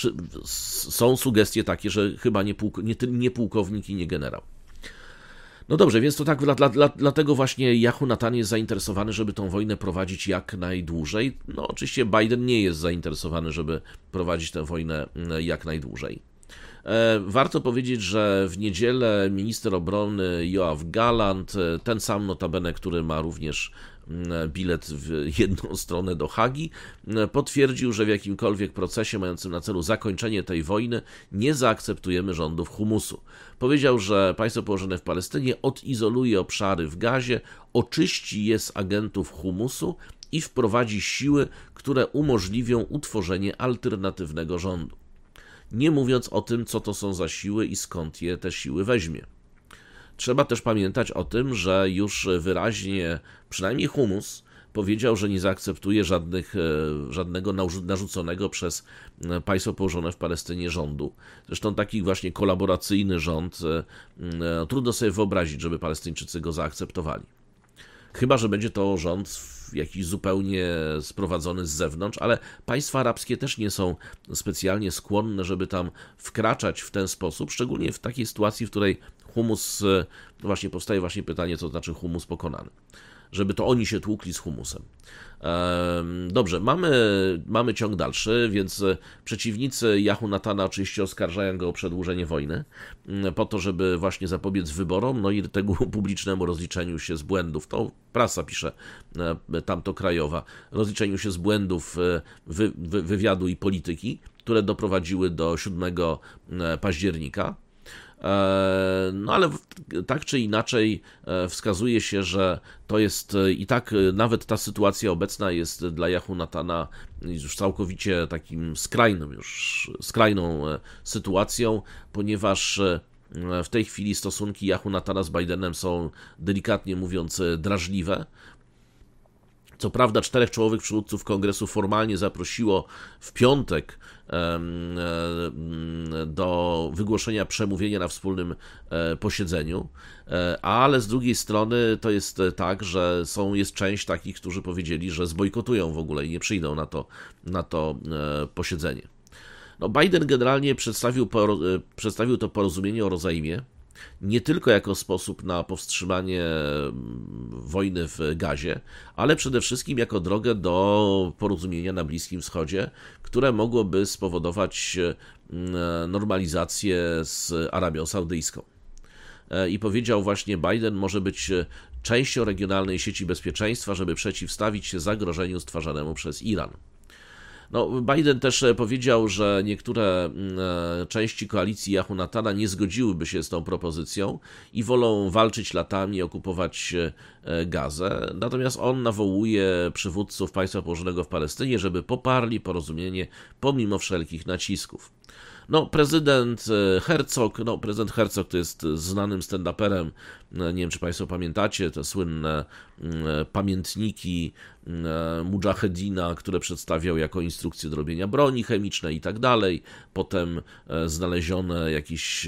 są sugestie takie, że chyba nie, pułk, nie, nie pułkownik i nie generał. No dobrze, więc to tak, dla, dla, dlatego właśnie Yahu Natan jest zainteresowany, żeby tą wojnę prowadzić jak najdłużej. No oczywiście Biden nie jest zainteresowany, żeby prowadzić tę wojnę jak najdłużej. Warto powiedzieć, że w niedzielę minister obrony Yoav Gallant, ten sam notabene, który ma również bilet w jedną stronę do Hagi, potwierdził, że w jakimkolwiek procesie mającym na celu zakończenie tej wojny nie zaakceptujemy rządów humusu. Powiedział, że państwo położone w Palestynie odizoluje obszary w Gazie, oczyści je z agentów humusu i wprowadzi siły, które umożliwią utworzenie alternatywnego rządu. Nie mówiąc o tym, co to są za siły i skąd je te siły weźmie. Trzeba też pamiętać o tym, że już wyraźnie, przynajmniej humus, powiedział, że nie zaakceptuje żadnych, żadnego narzuconego przez państwo położone w Palestynie rządu. Zresztą taki właśnie kolaboracyjny rząd, trudno sobie wyobrazić, żeby Palestyńczycy go zaakceptowali. Chyba że będzie to rząd jakiś zupełnie sprowadzony z zewnątrz, ale państwa arabskie też nie są specjalnie skłonne, żeby tam wkraczać w ten sposób, szczególnie w takiej sytuacji, w której humus, no właśnie powstaje właśnie pytanie, co to znaczy humus pokonany. Żeby to oni się tłukli z humusem. Dobrze, mamy, mamy ciąg dalszy, więc przeciwnicy Yahu Natana oczywiście oskarżają go o przedłużenie wojny, po to, żeby właśnie zapobiec wyborom, no i temu publicznemu rozliczeniu się z błędów. To prasa pisze tamto krajowa, rozliczeniu się z błędów wy, wy, wywiadu i polityki, które doprowadziły do siódmego października. No ale tak czy inaczej wskazuje się, że to jest i tak nawet ta sytuacja obecna jest dla Jehonatana już całkowicie takim skrajnym, już skrajną sytuacją, ponieważ w tej chwili stosunki Jehonatana z Bidenem są delikatnie mówiąc drażliwe. Co prawda czterech czołowych przywódców kongresu formalnie zaprosiło w piątek do wygłoszenia przemówienia na wspólnym posiedzeniu, ale z drugiej strony to jest tak, że są, jest część takich, którzy powiedzieli, że zbojkotują w ogóle i nie przyjdą na to, na to posiedzenie. No Biden generalnie przedstawił, przedstawił to porozumienie o rozejmie nie tylko jako sposób na powstrzymanie wojny w Gazie, ale przede wszystkim jako drogę do porozumienia na Bliskim Wschodzie, które mogłoby spowodować normalizację z Arabią Saudyjską. I powiedział właśnie, Biden może być częścią regionalnej sieci bezpieczeństwa, żeby przeciwstawić się zagrożeniu stwarzanemu przez Iran. No, Biden też powiedział, że niektóre części koalicji Jehonatana nie zgodziłyby się z tą propozycją i wolą walczyć latami, okupować Gazę. Natomiast on nawołuje przywódców państwa położonego w Palestynie, żeby poparli porozumienie pomimo wszelkich nacisków. No, prezydent Herzog, no, prezydent Herzog to jest znanym stand-uperem, nie wiem, czy Państwo pamiętacie, te słynne pamiętniki Mujahedina, które przedstawiał jako instrukcję do robienia broni chemicznej i tak dalej, potem znalezione jakieś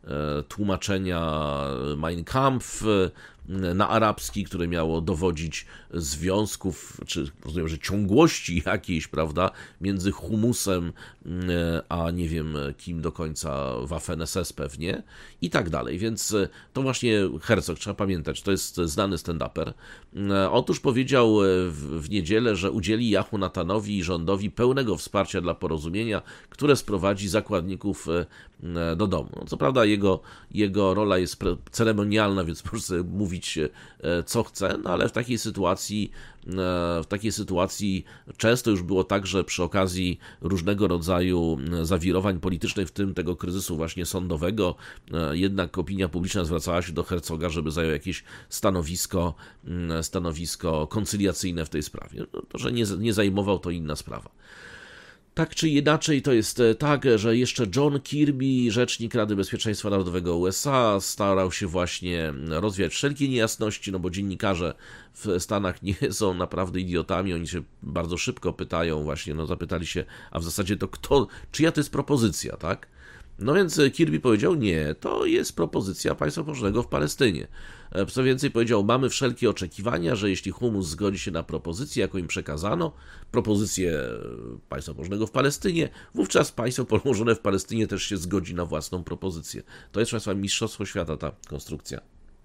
tłumaczenia Mein Kampf na arabski, które miało dowodzić związków, czy rozumiem, że ciągłości jakiejś, prawda, między humusem a nie wiem kim do końca, Waffen S S pewnie i tak dalej, więc to właśnie Herzog, trzeba pamiętać, to jest znany stand-uper. Otóż powiedział w, w niedzielę, że udzieli Jehonatanowi i rządowi pełnego wsparcia dla porozumienia, które sprowadzi zakładników do domu. No, co prawda jego, jego rola jest ceremonialna, więc może sobie mówić co chce, no ale w takiej sytuacji w takiej sytuacji często już było tak, że przy okazji różnego rodzaju zawirowań politycznych, w tym tego kryzysu właśnie sądowego, jednak opinia publiczna zwracała się do Herzoga, żeby zajął jakieś stanowisko, stanowisko koncyliacyjne w tej sprawie. To, że nie, nie zajmował, to inna sprawa. Tak czy inaczej, to jest tak, że jeszcze John Kirby, rzecznik Rady Bezpieczeństwa Narodowego U S A, starał się właśnie rozwiać wszelkie niejasności, no bo dziennikarze w Stanach nie są naprawdę idiotami, oni się bardzo szybko pytają właśnie, no zapytali się, a w zasadzie to kto, czyja to jest propozycja, tak? No więc Kirby powiedział, nie, to jest propozycja państwa położonego w Palestynie. Co więcej powiedział, mamy wszelkie oczekiwania, że jeśli humus zgodzi się na propozycję, jaką im przekazano, propozycję państwa położonego w Palestynie, wówczas państwo położone w Palestynie też się zgodzi na własną propozycję. To jest, państwa, mistrzostwo świata, ta konstrukcja.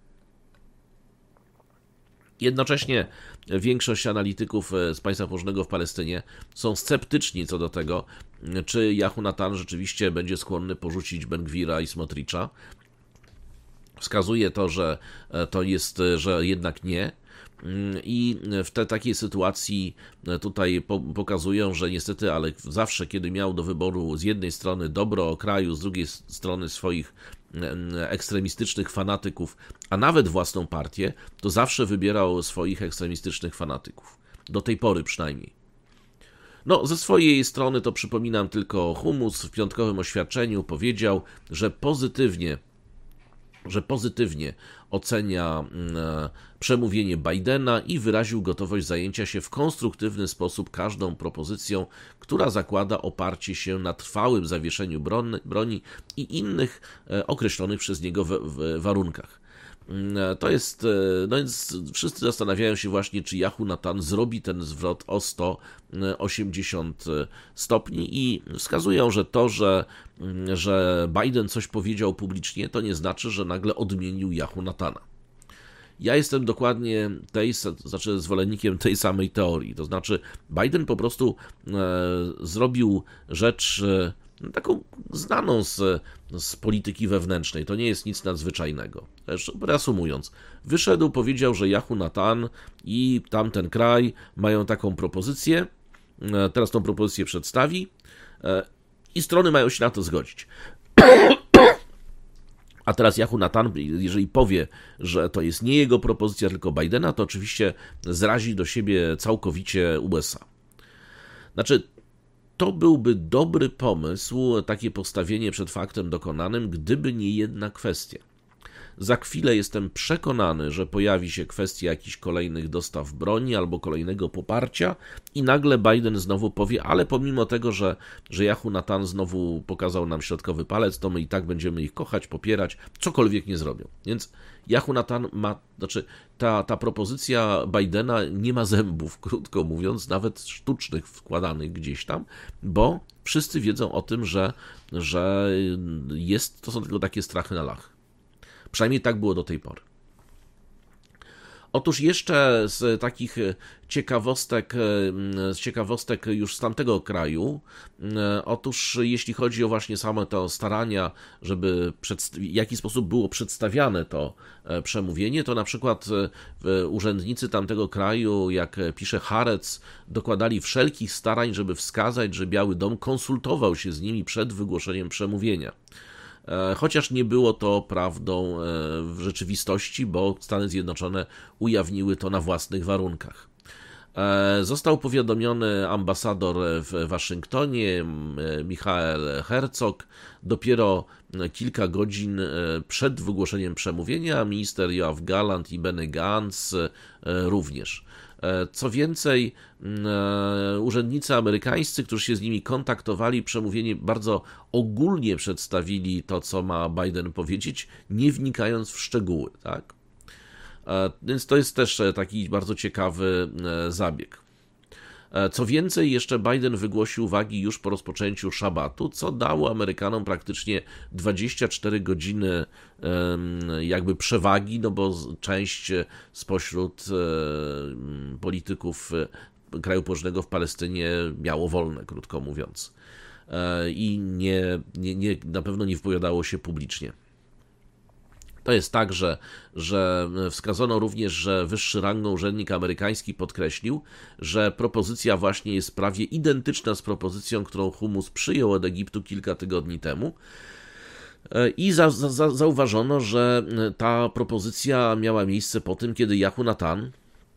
Jednocześnie większość analityków z państwa położonego w Palestynie są sceptyczni co do tego, czy Jehonatan rzeczywiście będzie skłonny porzucić Ben-Gwira i Smotricza. Wskazuje to, że to jest, że jednak nie. I w te, takiej sytuacji tutaj po, pokazują, że niestety, ale zawsze, kiedy miał do wyboru z jednej strony dobro kraju, z drugiej strony swoich ekstremistycznych fanatyków, a nawet własną partię, to zawsze wybierał swoich ekstremistycznych fanatyków. Do tej pory przynajmniej. No, ze swojej strony to przypominam tylko Humus w piątkowym oświadczeniu powiedział, że pozytywnie że pozytywnie ocenia przemówienie Bidena i wyraził gotowość zajęcia się w konstruktywny sposób każdą propozycją, która zakłada oparcie się na trwałym zawieszeniu broni i innych określonych przez niego warunkach. To jest, no więc wszyscy zastanawiają się właśnie, czy Jehonatan zrobi ten zwrot o sto osiemdziesiąt stopni i wskazują, że to, że, że Biden coś powiedział publicznie, to nie znaczy, że nagle odmienił Jehonatana. Ja jestem dokładnie tej, znaczy zwolennikiem tej samej teorii, to znaczy Biden po prostu e, zrobił rzecz taką znaną z, z polityki wewnętrznej. To nie jest nic nadzwyczajnego. Reasumując, wyszedł, powiedział, że Yahoo Natan i tamten kraj mają taką propozycję, teraz tą propozycję przedstawi i strony mają się na to zgodzić. A teraz Yahoo Natan, jeżeli powie, że to jest nie jego propozycja, tylko Bidena, to oczywiście zrazi do siebie całkowicie U S A. Znaczy, to byłby dobry pomysł, takie postawienie przed faktem dokonanym, gdyby nie jedna kwestia. Za chwilę jestem przekonany, że pojawi się kwestia jakichś kolejnych dostaw broni albo kolejnego poparcia i nagle Biden znowu powie, ale pomimo tego, że, że Yahoo Natan znowu pokazał nam środkowy palec, to my i tak będziemy ich kochać, popierać, cokolwiek nie zrobią. Więc Yahoo Natan ma, znaczy ta, ta propozycja Bidena nie ma zębów, krótko mówiąc, nawet sztucznych wkładanych gdzieś tam, bo wszyscy wiedzą o tym, że, że jest, to są tylko takie strachy na lach. Przynajmniej tak było do tej pory. Otóż jeszcze z takich ciekawostek, z ciekawostek już z tamtego kraju, otóż jeśli chodzi o właśnie same te starania, żeby w jaki sposób było przedstawiane to przemówienie, to na przykład urzędnicy tamtego kraju, jak pisze Haaretz, dokładali wszelkich starań, żeby wskazać, że Biały Dom konsultował się z nimi przed wygłoszeniem przemówienia. Chociaż nie było to prawdą w rzeczywistości, bo Stany Zjednoczone ujawniły to na własnych warunkach. Został powiadomiony ambasador w Waszyngtonie, Michael Herzog, dopiero kilka godzin przed wygłoszeniem przemówienia, minister Yoav Gallant i Benny Gantz również. Co więcej, urzędnicy amerykańscy, którzy się z nimi kontaktowali, przemówienie bardzo ogólnie przedstawili to, co ma Biden powiedzieć, nie wnikając w szczegóły, tak? Więc to jest też taki bardzo ciekawy zabieg. Co więcej, jeszcze Biden wygłosił uwagi już po rozpoczęciu szabatu, co dało Amerykanom praktycznie dwadzieścia cztery godziny jakby przewagi, no bo część spośród polityków kraju położonego w Palestynie miało wolne, krótko mówiąc. I nie, nie, nie, na pewno nie wypowiadało się publicznie. To jest tak, że, że wskazano również, że wyższy rangą urzędnik amerykański podkreślił, że propozycja właśnie jest prawie identyczna z propozycją, którą Hummus przyjął od Egiptu kilka tygodni temu. I za, za, zauważono, że ta propozycja miała miejsce po tym, kiedy Yahoo Natan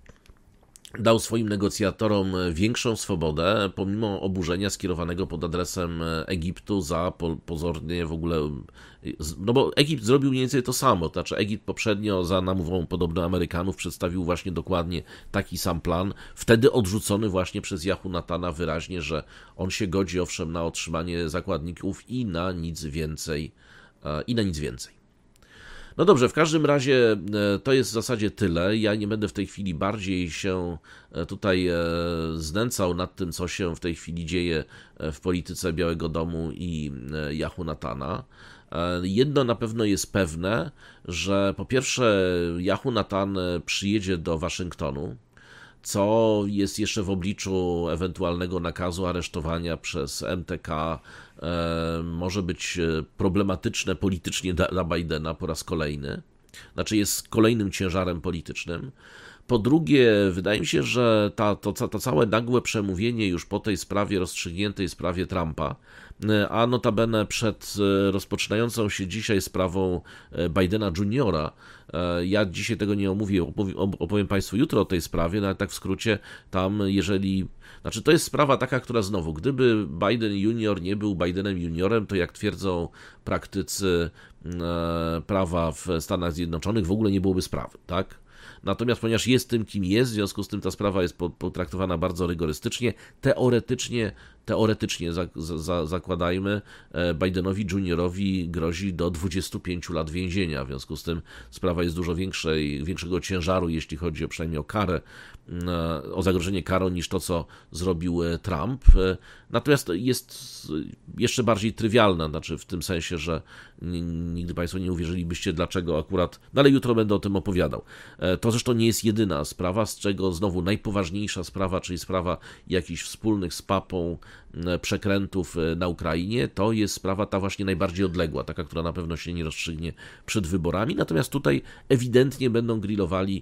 dał swoim negocjatorom większą swobodę, pomimo oburzenia skierowanego pod adresem Egiptu za po, pozornie w ogóle... No bo Egipt zrobił mniej więcej to samo, to znaczy Egipt poprzednio za namową podobno Amerykanów przedstawił właśnie dokładnie taki sam plan, wtedy odrzucony właśnie przez Yahoo Natana wyraźnie, że on się godzi owszem na otrzymanie zakładników i na nic więcej, i na nic więcej. No dobrze, w każdym razie to jest w zasadzie tyle. Ja nie będę w tej chwili bardziej się tutaj znęcał nad tym, co się w tej chwili dzieje w polityce Białego Domu i Yahoo Natana. Jedno na pewno jest pewne, że po pierwsze Yahoo Natan przyjedzie do Waszyngtonu, co jest jeszcze w obliczu ewentualnego nakazu aresztowania przez M T K, e, może być problematyczne politycznie dla, dla Bidena po raz kolejny. Znaczy jest kolejnym ciężarem politycznym. Po drugie, wydaje mi się, że ta, to, to całe nagłe przemówienie już po tej sprawie, rozstrzygniętej sprawie Trumpa, a notabene przed rozpoczynającą się dzisiaj sprawą Bidena juniora, ja dzisiaj tego nie omówię, opowiem, opowiem Państwu jutro o tej sprawie, no ale tak w skrócie, tam jeżeli... Znaczy to jest sprawa taka, która znowu, gdyby Biden junior nie był Bidenem juniorem, to jak twierdzą praktycy prawa w Stanach Zjednoczonych, w ogóle nie byłoby sprawy, tak? Natomiast ponieważ jest tym, kim jest, w związku z tym ta sprawa jest potraktowana bardzo rygorystycznie, teoretycznie, teoretycznie za, za, zakładajmy, Bidenowi juniorowi grozi do dwudziestu pięciu lat więzienia, w związku z tym sprawa jest dużo większej, większego ciężaru, jeśli chodzi o przynajmniej o karę, o zagrożenie karą niż to, co zrobił Trump. Natomiast jest jeszcze bardziej trywialna, znaczy w tym sensie, że nigdy Państwo nie uwierzylibyście, dlaczego akurat, no ale jutro będę o tym opowiadał. To zresztą nie jest jedyna sprawa, z czego znowu najpoważniejsza sprawa, czyli sprawa jakichś wspólnych z papą przekrętów na Ukrainie, to jest sprawa ta właśnie najbardziej odległa, taka, która na pewno się nie rozstrzygnie przed wyborami, natomiast tutaj ewidentnie będą grillowali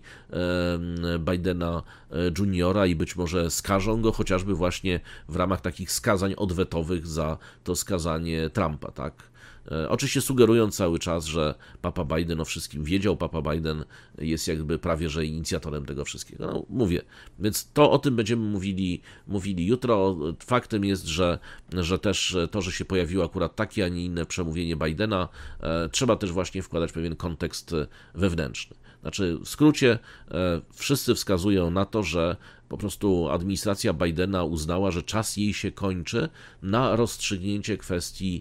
Bidena juniora i być może skażą go chociażby właśnie w ramach takich skazań odwetowych za to skazanie Trumpa, tak? Oczywiście sugerują cały czas, że papa Biden o wszystkim wiedział, papa Biden jest jakby prawie że inicjatorem tego wszystkiego. No, mówię, więc to o tym będziemy mówili, mówili jutro. Faktem jest, że, że też to, że się pojawiło akurat takie, a nie inne przemówienie Bidena, trzeba też właśnie wkładać pewien kontekst wewnętrzny. Znaczy, w skrócie, wszyscy wskazują na to, że po prostu administracja Bidena uznała, że czas jej się kończy na rozstrzygnięcie kwestii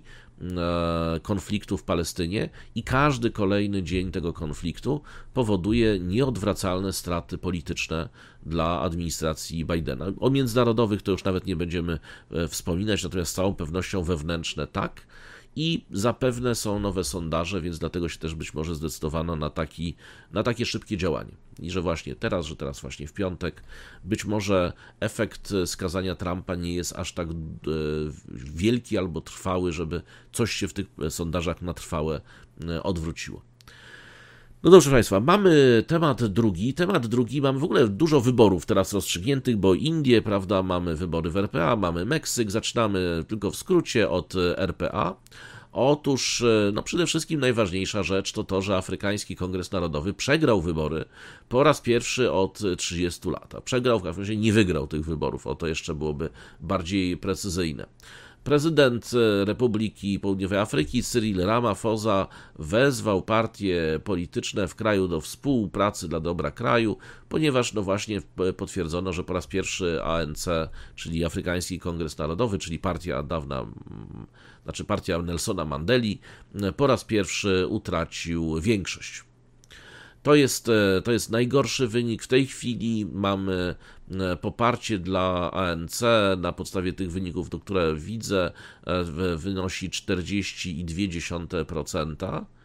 konfliktu w Palestynie i każdy kolejny dzień tego konfliktu powoduje nieodwracalne straty polityczne dla administracji Bidena. O międzynarodowych to już nawet nie będziemy wspominać, natomiast z całą pewnością wewnętrzne tak. I zapewne są nowe sondaże, więc dlatego się też być może zdecydowano na, taki, na takie szybkie działanie. I że właśnie teraz, że teraz właśnie w piątek, być może efekt skazania Trumpa nie jest aż tak wielki albo trwały, żeby coś się w tych sondażach na trwałe odwróciło. No dobrze Państwa, mamy temat drugi. Temat drugi, mamy w ogóle dużo wyborów teraz rozstrzygniętych, bo Indie, prawda, mamy wybory w R P A, mamy Meksyk, zaczynamy tylko w skrócie od R P A. Otóż, no przede wszystkim najważniejsza rzecz to to, że Afrykański Kongres Narodowy przegrał wybory po raz pierwszy od trzydziestu lat. Przegrał, w każdym razie nie wygrał tych wyborów, o to jeszcze byłoby bardziej precyzyjne. Prezydent Republiki Południowej Afryki Cyril Ramaphosa wezwał partie polityczne w kraju do współpracy dla dobra kraju, ponieważ no właśnie potwierdzono, że po raz pierwszy A N C, czyli Afrykański Kongres Narodowy, czyli partia dawna, znaczy partia Nelsona Mandeli, po raz pierwszy utracił większość. To jest, to jest najgorszy wynik. W tej chwili mamy poparcie dla A N C na podstawie tych wyników, do które widzę, wynosi czterdzieści przecinek dwa procent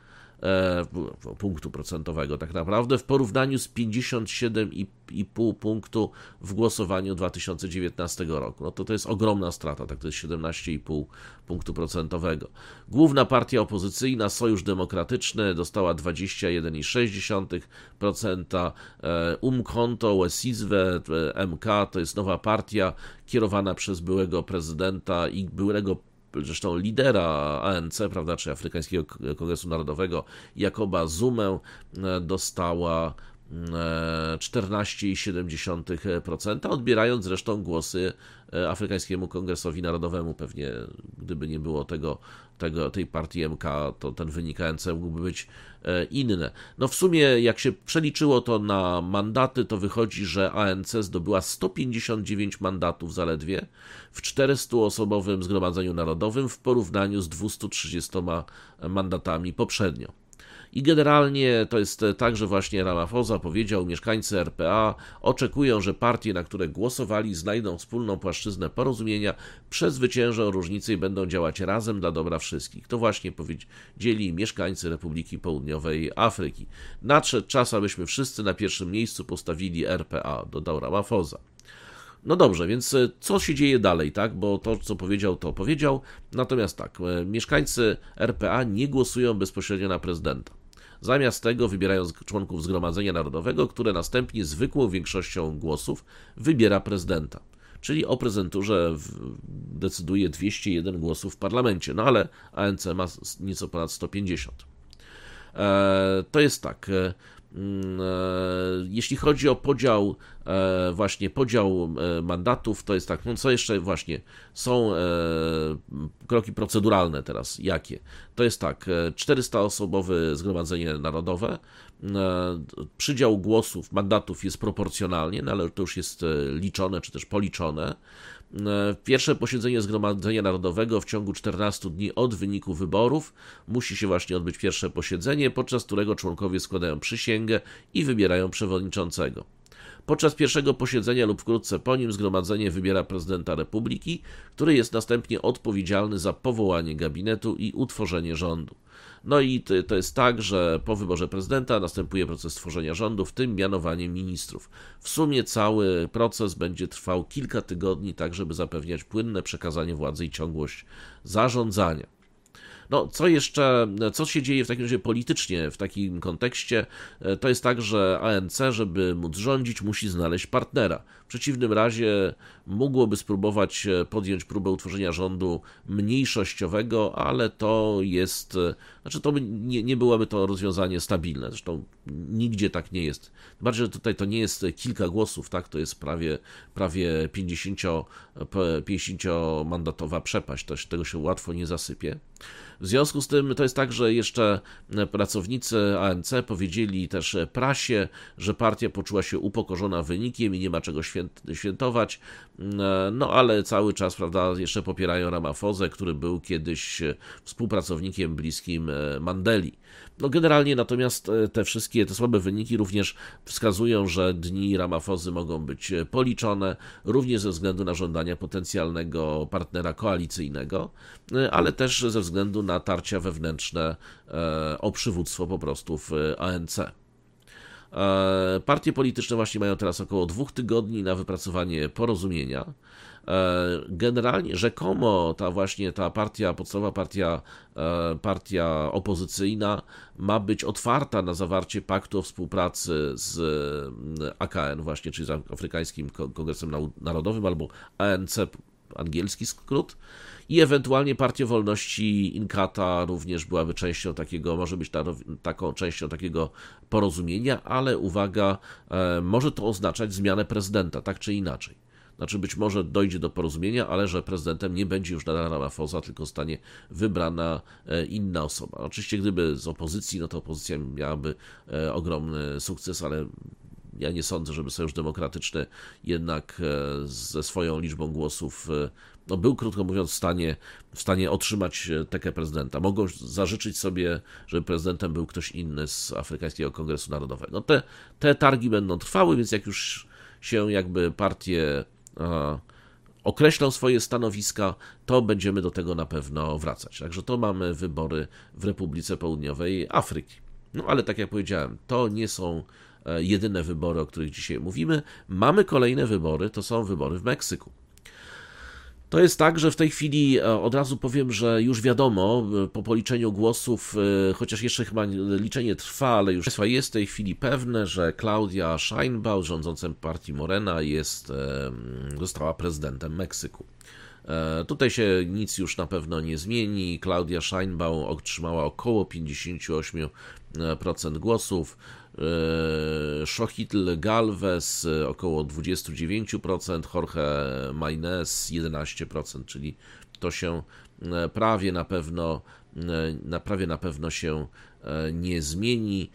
punktu procentowego tak naprawdę, w porównaniu z pięćdziesiąt siedem przecinek pięć punktu w głosowaniu dwa tysiące dziewiętnastego roku. No to to jest ogromna strata, tak to jest siedemnaście przecinek pięć punktu procentowego. Główna partia opozycyjna, Sojusz Demokratyczny, dostała dwadzieścia jeden przecinek sześć procent. Umkhonto we Sizwe, M K, to jest nowa partia kierowana przez byłego prezydenta i byłego zresztą lidera A N C, prawda, czy Afrykańskiego Kongresu Narodowego, Jacoba Zumę, dostała czternaście przecinek siedem procent, odbierając zresztą głosy Afrykańskiemu Kongresowi Narodowemu. Pewnie gdyby nie było tego, tego, tej partii M K, to ten wynik A N C mógłby być inny. No w sumie jak się przeliczyło to na mandaty, to wychodzi, że A N C zdobyła sto pięćdziesiąt dziewięć mandatów zaledwie w czterystoosobowym Zgromadzeniu Narodowym w porównaniu z dwieście trzydzieści mandatami poprzednio. I generalnie to jest tak, że właśnie Ramaphosa powiedział, mieszkańcy R P A oczekują, że partie, na które głosowali, znajdą wspólną płaszczyznę porozumienia, przezwyciężą różnice i będą działać razem dla dobra wszystkich. To właśnie powiedzieli mieszkańcy Republiki Południowej Afryki. Nadszedł czas, abyśmy wszyscy na pierwszym miejscu postawili R P A, dodał Ramaphosa. No dobrze, więc co się dzieje dalej, tak? Bo to, co powiedział, to powiedział. Natomiast tak, mieszkańcy R P A nie głosują bezpośrednio na prezydenta. Zamiast tego wybierają członków Zgromadzenia Narodowego, które następnie zwykłą większością głosów wybiera prezydenta. Czyli o prezydenturze decyduje dwieście jeden głosów w parlamencie, no ale A N C ma nieco ponad sto pięćdziesiąt. Eee, to jest tak. Jeśli chodzi o podział, właśnie podział mandatów, to jest tak, no co jeszcze właśnie, są kroki proceduralne teraz, jakie? To jest tak, czterystoosobowe Zgromadzenie Narodowe, przydział głosów, mandatów jest proporcjonalnie, no ale to już jest liczone, czy też policzone. Pierwsze posiedzenie Zgromadzenia Narodowego w ciągu czternastu dni od wyniku wyborów musi się właśnie odbyć pierwsze posiedzenie, podczas którego członkowie składają przysięgę i wybierają przewodniczącego. Podczas pierwszego posiedzenia lub wkrótce po nim zgromadzenie wybiera prezydenta republiki, który jest następnie odpowiedzialny za powołanie gabinetu i utworzenie rządu. No i to jest tak, że po wyborze prezydenta następuje proces tworzenia rządu, w tym mianowanie ministrów. W sumie cały proces będzie trwał kilka tygodni, tak żeby zapewniać płynne przekazanie władzy i ciągłość zarządzania. No, co jeszcze, co się dzieje w takim razie politycznie w takim kontekście? To jest tak, że A N C, żeby móc rządzić, musi znaleźć partnera. W przeciwnym razie mógłby spróbować podjąć próbę utworzenia rządu mniejszościowego, ale to jest, znaczy to by nie, nie byłoby to rozwiązanie stabilne. Zresztą nigdzie tak nie jest. Bardziej, że tutaj to nie jest kilka głosów, tak? To jest prawie, prawie pięćdziesięciomandatowa przepaść. To, tego się łatwo nie zasypie. W związku z tym to jest tak, że jeszcze pracownicy A N C powiedzieli też prasie, że partia poczuła się upokorzona wynikiem i nie ma czego świętować, no ale cały czas, prawda, jeszcze popierają Ramafosę, który był kiedyś współpracownikiem bliskim Mandeli. No generalnie natomiast te wszystkie, te słabe wyniki również wskazują, że dni Ramafosy mogą być policzone, również ze względu na żądania potencjalnego partnera koalicyjnego, ale też ze względu na tarcia wewnętrzne o przywództwo po prostu w A N C. Partie polityczne właśnie mają teraz około dwóch tygodni na wypracowanie porozumienia. Generalnie rzekomo ta właśnie ta partia, podstawowa partia, partia opozycyjna ma być otwarta na zawarcie paktu o współpracy z A K N właśnie, czyli z Afrykańskim Kongresem Narodowym albo A N C, angielski skrót. I ewentualnie Partia Wolności Inkatha również byłaby częścią takiego, może być ta, taką częścią takiego porozumienia, ale uwaga, e, może to oznaczać zmianę prezydenta, tak czy inaczej. Znaczy być może dojdzie do porozumienia, ale że prezydentem nie będzie już nadal Ramaphosa, tylko zostanie wybrana e, inna osoba. Oczywiście gdyby z opozycji, no to opozycja miałaby e, ogromny sukces, ale ja nie sądzę, żeby Sojusz Demokratyczny jednak ze swoją liczbą głosów no był, krótko mówiąc, w stanie, w stanie otrzymać tekę prezydenta. Mogą zażyczyć sobie, żeby prezydentem był ktoś inny z Afrykańskiego Kongresu Narodowego. Te, te targi będą trwały, więc jak już się jakby partie a, określą swoje stanowiska, to będziemy do tego na pewno wracać. Także to mamy wybory w Republice Południowej Afryki. No ale tak jak powiedziałem, to nie są jedyne wybory, o których dzisiaj mówimy. Mamy kolejne wybory, to są wybory w Meksyku. To jest tak, że w tej chwili od razu powiem, że już wiadomo, po policzeniu głosów, chociaż jeszcze chyba liczenie trwa, ale już jest w tej chwili pewne, że Claudia Sheinbaum, rządzącym partii Morena, jest, została prezydentem Meksyku. Tutaj się nic już na pewno nie zmieni. Claudia Sheinbaum otrzymała około pięćdziesiąt osiem procent głosów, Xochitl Galvez około dwadzieścia dziewięć procent, Jorge Maynes jedenaście procent, czyli to się prawie na pewno, prawie na pewno się nie zmieni.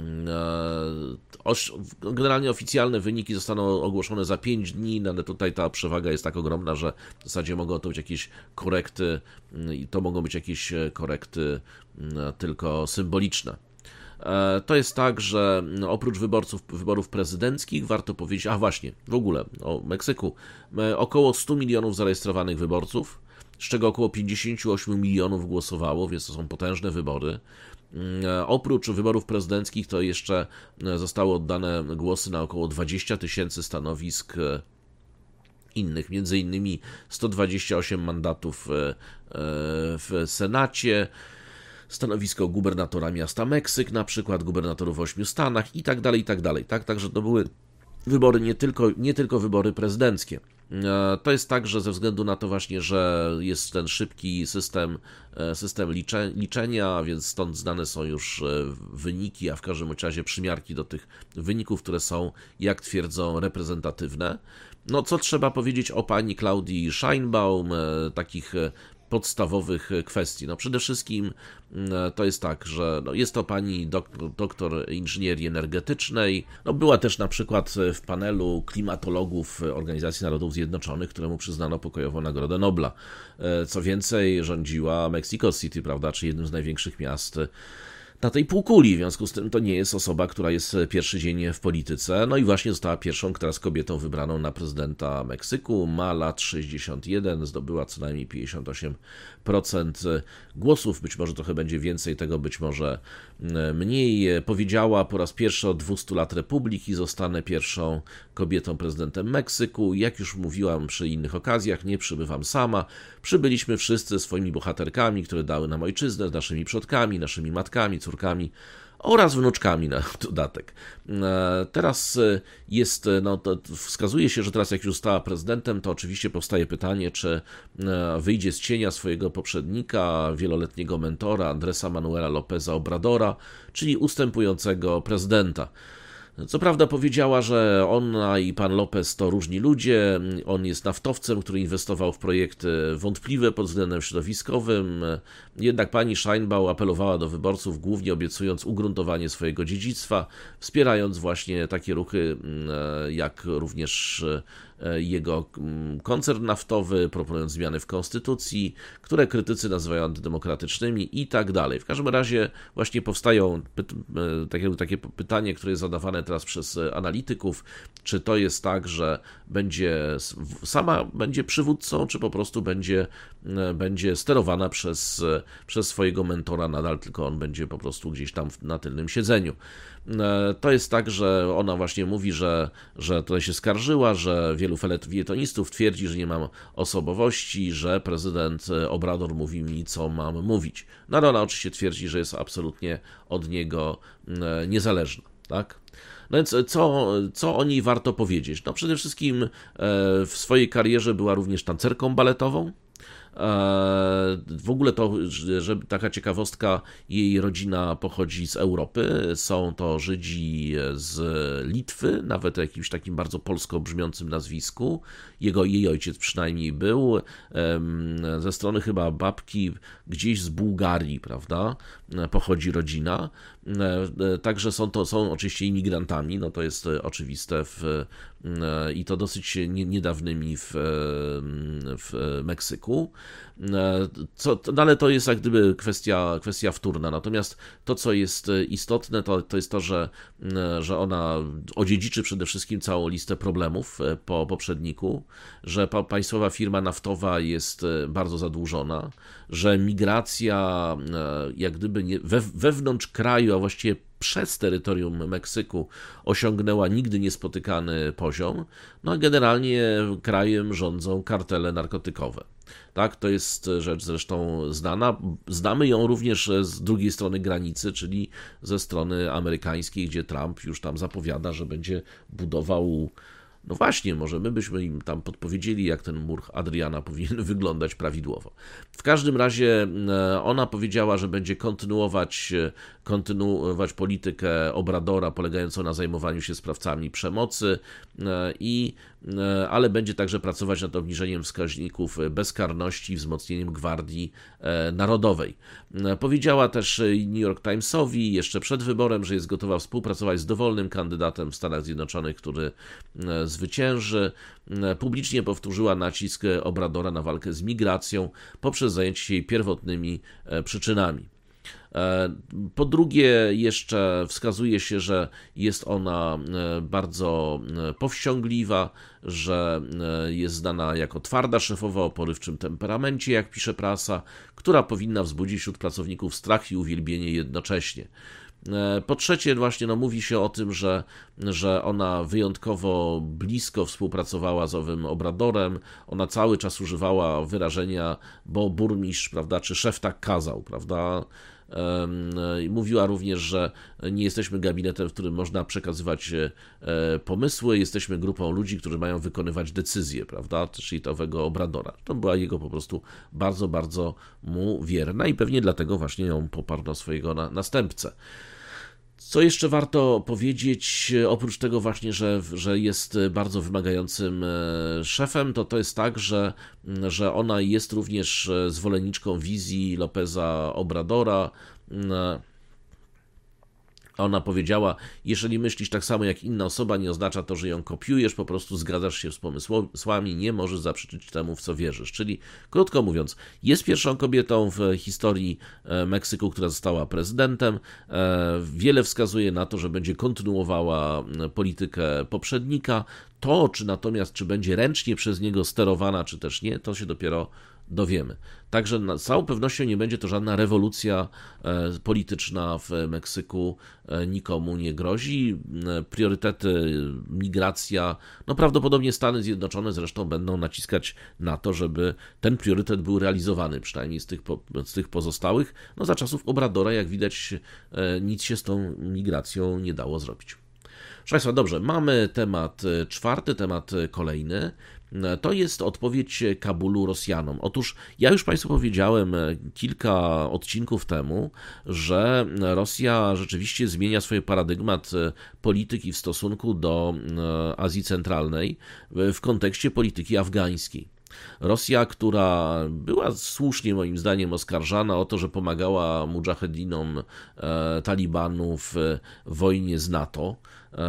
Generalnie oficjalne wyniki zostaną ogłoszone za pięć dni, no ale tutaj ta przewaga jest tak ogromna, że w zasadzie mogą to być jakieś korekty i to mogą być jakieś korekty tylko symboliczne. To jest tak, że oprócz wyborców, wyborów prezydenckich warto powiedzieć, a właśnie, w ogóle o Meksyku, około stu milionów zarejestrowanych wyborców, z czego około pięćdziesiąt osiem milionów głosowało, więc to są potężne wybory. Oprócz wyborów prezydenckich to jeszcze zostały oddane głosy na około dwadzieścia tysięcy stanowisk innych, między innymi sto dwadzieścia osiem mandatów w Senacie, stanowisko gubernatora miasta Meksyk, na przykład gubernatorów w ośmiu stanach i tak dalej, i tak dalej. Tak, także to były wybory nie tylko, nie tylko wybory prezydenckie. To jest tak, że ze względu na to właśnie, że jest ten szybki system, system licze, liczenia, więc stąd znane są już wyniki, a w każdym razie przymiarki do tych wyników, które są, jak twierdzą, reprezentatywne. No co trzeba powiedzieć o pani Claudii Sheinbaum, takich podstawowych kwestii. No przede wszystkim to jest tak, że no jest to pani doktor, doktor inżynierii energetycznej. No była też na przykład w panelu klimatologów Organizacji Narodów Zjednoczonych, któremu przyznano pokojową Nagrodę Nobla. Co więcej, rządziła Mexico City, prawda, czy jednym z największych miast na tej półkuli, w związku z tym to nie jest osoba, która jest pierwszy dzień w polityce, no i właśnie została pierwszą teraz kobietą wybraną na prezydenta Meksyku, ma lat sześćdziesiąt jeden, zdobyła co najmniej pięćdziesiąt osiem procent głosów, być może trochę będzie więcej tego, być może mniej. Powiedziała po raz pierwszy od dwustu lat republiki, zostanę pierwszą kobietą prezydentem Meksyku. Jak już mówiłam przy innych okazjach, nie przybywam sama, przybyliśmy wszyscy swoimi bohaterkami, które dały nam ojczyznę, naszymi przodkami, naszymi matkami, córkami oraz wnuczkami na dodatek. Teraz jest, no to wskazuje się, że teraz jak już została prezydentem, to oczywiście powstaje pytanie, czy wyjdzie z cienia swojego poprzednika, wieloletniego mentora Andresa Manuela Lópeza Obradora, czyli ustępującego prezydenta. Co prawda powiedziała, że ona i pan López to różni ludzie, on jest naftowcem, który inwestował w projekty wątpliwe pod względem środowiskowym, jednak pani Sheinbaum apelowała do wyborców, głównie obiecując ugruntowanie swojego dziedzictwa, wspierając właśnie takie ruchy jak również jego koncern naftowy, proponując zmiany w konstytucji, które krytycy nazywają antydemokratycznymi i tak dalej. W każdym razie właśnie powstają takie, takie pytanie, które jest zadawane teraz przez analityków, czy to jest tak, że będzie sama będzie przywódcą, czy po prostu będzie, będzie sterowana przez, przez swojego mentora nadal, tylko on będzie po prostu gdzieś tam na tylnym siedzeniu. To jest tak, że ona właśnie mówi, że, że tutaj się skarżyła, że wielu felietonistów twierdzi, że nie mam osobowości, że prezydent Obrador mówi mi, co mam mówić. No ale ona oczywiście twierdzi, że jest absolutnie od niego niezależna, tak? No więc co, co o niej warto powiedzieć? No przede wszystkim w swojej karierze była również tancerką baletową. W ogóle to, że taka ciekawostka, jej rodzina pochodzi z Europy, są to Żydzi z Litwy, nawet o jakimś takim bardzo polsko brzmiącym nazwisku, jego, jej ojciec przynajmniej był, ze strony chyba babki gdzieś z Bułgarii, prawda, pochodzi rodzina, także są to, są oczywiście imigrantami, no to jest oczywiste w, i to dosyć niedawnymi w, w Meksyku. Co, no ale to jest jak gdyby kwestia, kwestia wtórna. Natomiast to, co jest istotne, to, to jest to, że, że ona odziedziczy przede wszystkim całą listę problemów po poprzedniku, że państwowa firma naftowa jest bardzo zadłużona, że migracja jak gdyby nie, we, wewnątrz kraju, a właściwie przez terytorium Meksyku osiągnęła nigdy niespotykany poziom, no a generalnie krajem rządzą kartele narkotykowe. Tak, to jest rzecz zresztą znana. Znamy ją również z drugiej strony granicy, czyli ze strony amerykańskiej, gdzie Trump już tam zapowiada, że będzie budował. No właśnie, może my byśmy im tam podpowiedzieli, jak ten mur Adriana powinien wyglądać prawidłowo. W każdym razie ona powiedziała, że będzie kontynuować, kontynuować politykę Obradora polegającą na zajmowaniu się sprawcami przemocy, i, ale będzie także pracować nad obniżeniem wskaźników bezkarności i wzmocnieniem Gwardii Narodowej. Powiedziała też New York Timesowi jeszcze przed wyborem, że jest gotowa współpracować z dowolnym kandydatem w Stanach Zjednoczonych, który zwycięży. Publicznie powtórzyła nacisk Obradora na walkę z migracją poprzez zajęcie się jej pierwotnymi przyczynami. Po drugie, jeszcze wskazuje się, że jest ona bardzo powściągliwa, że jest znana jako twarda szefowa o porywczym temperamencie, jak pisze prasa, która powinna wzbudzić wśród pracowników strach i uwielbienie jednocześnie. Po trzecie, właśnie no, mówi się o tym, że, że ona wyjątkowo blisko współpracowała z owym Obradorem. Ona cały czas używała wyrażenia, bo burmistrz, prawda, czy szef tak kazał, prawda. Mówiła również, że nie jesteśmy gabinetem, w którym można przekazywać pomysły, jesteśmy grupą ludzi, którzy mają wykonywać decyzje, prawda, czyli to owego Obradora. To była jego po prostu bardzo, bardzo mu wierna i pewnie dlatego właśnie ją poparł na swojego następcę. Co jeszcze warto powiedzieć, oprócz tego właśnie, że, że jest bardzo wymagającym szefem, to to jest tak, że, że ona jest również zwolenniczką wizji Lópeza Obradora, Ona powiedziała, jeżeli myślisz tak samo jak inna osoba, nie oznacza to, że ją kopiujesz, po prostu zgadzasz się z pomysłami, nie możesz zaprzeczyć temu, w co wierzysz. Czyli, krótko mówiąc, jest pierwszą kobietą w historii Meksyku, która została prezydentem. Wiele wskazuje na to, że będzie kontynuowała politykę poprzednika. To, czy natomiast, czy będzie ręcznie przez niego sterowana, czy też nie, to się dopiero dowiemy. Także z całą pewnością nie będzie to żadna rewolucja polityczna w Meksyku, nikomu nie grozi. Priorytety, migracja, no prawdopodobnie Stany Zjednoczone zresztą będą naciskać na to, żeby ten priorytet był realizowany, przynajmniej z tych, z tych pozostałych. No za czasów Obradora, jak widać, nic się z tą migracją nie dało zrobić. Proszę Państwa, dobrze, mamy temat czwarty, temat kolejny. To jest odpowiedź Kabulu Rosjanom. Otóż ja już Państwu powiedziałem kilka odcinków temu, że Rosja rzeczywiście zmienia swój paradygmat polityki w stosunku do Azji Centralnej w kontekście polityki afgańskiej. Rosja, która była słusznie moim zdaniem oskarżana o to, że pomagała mudżahedynom Talibanu w wojnie z NATO,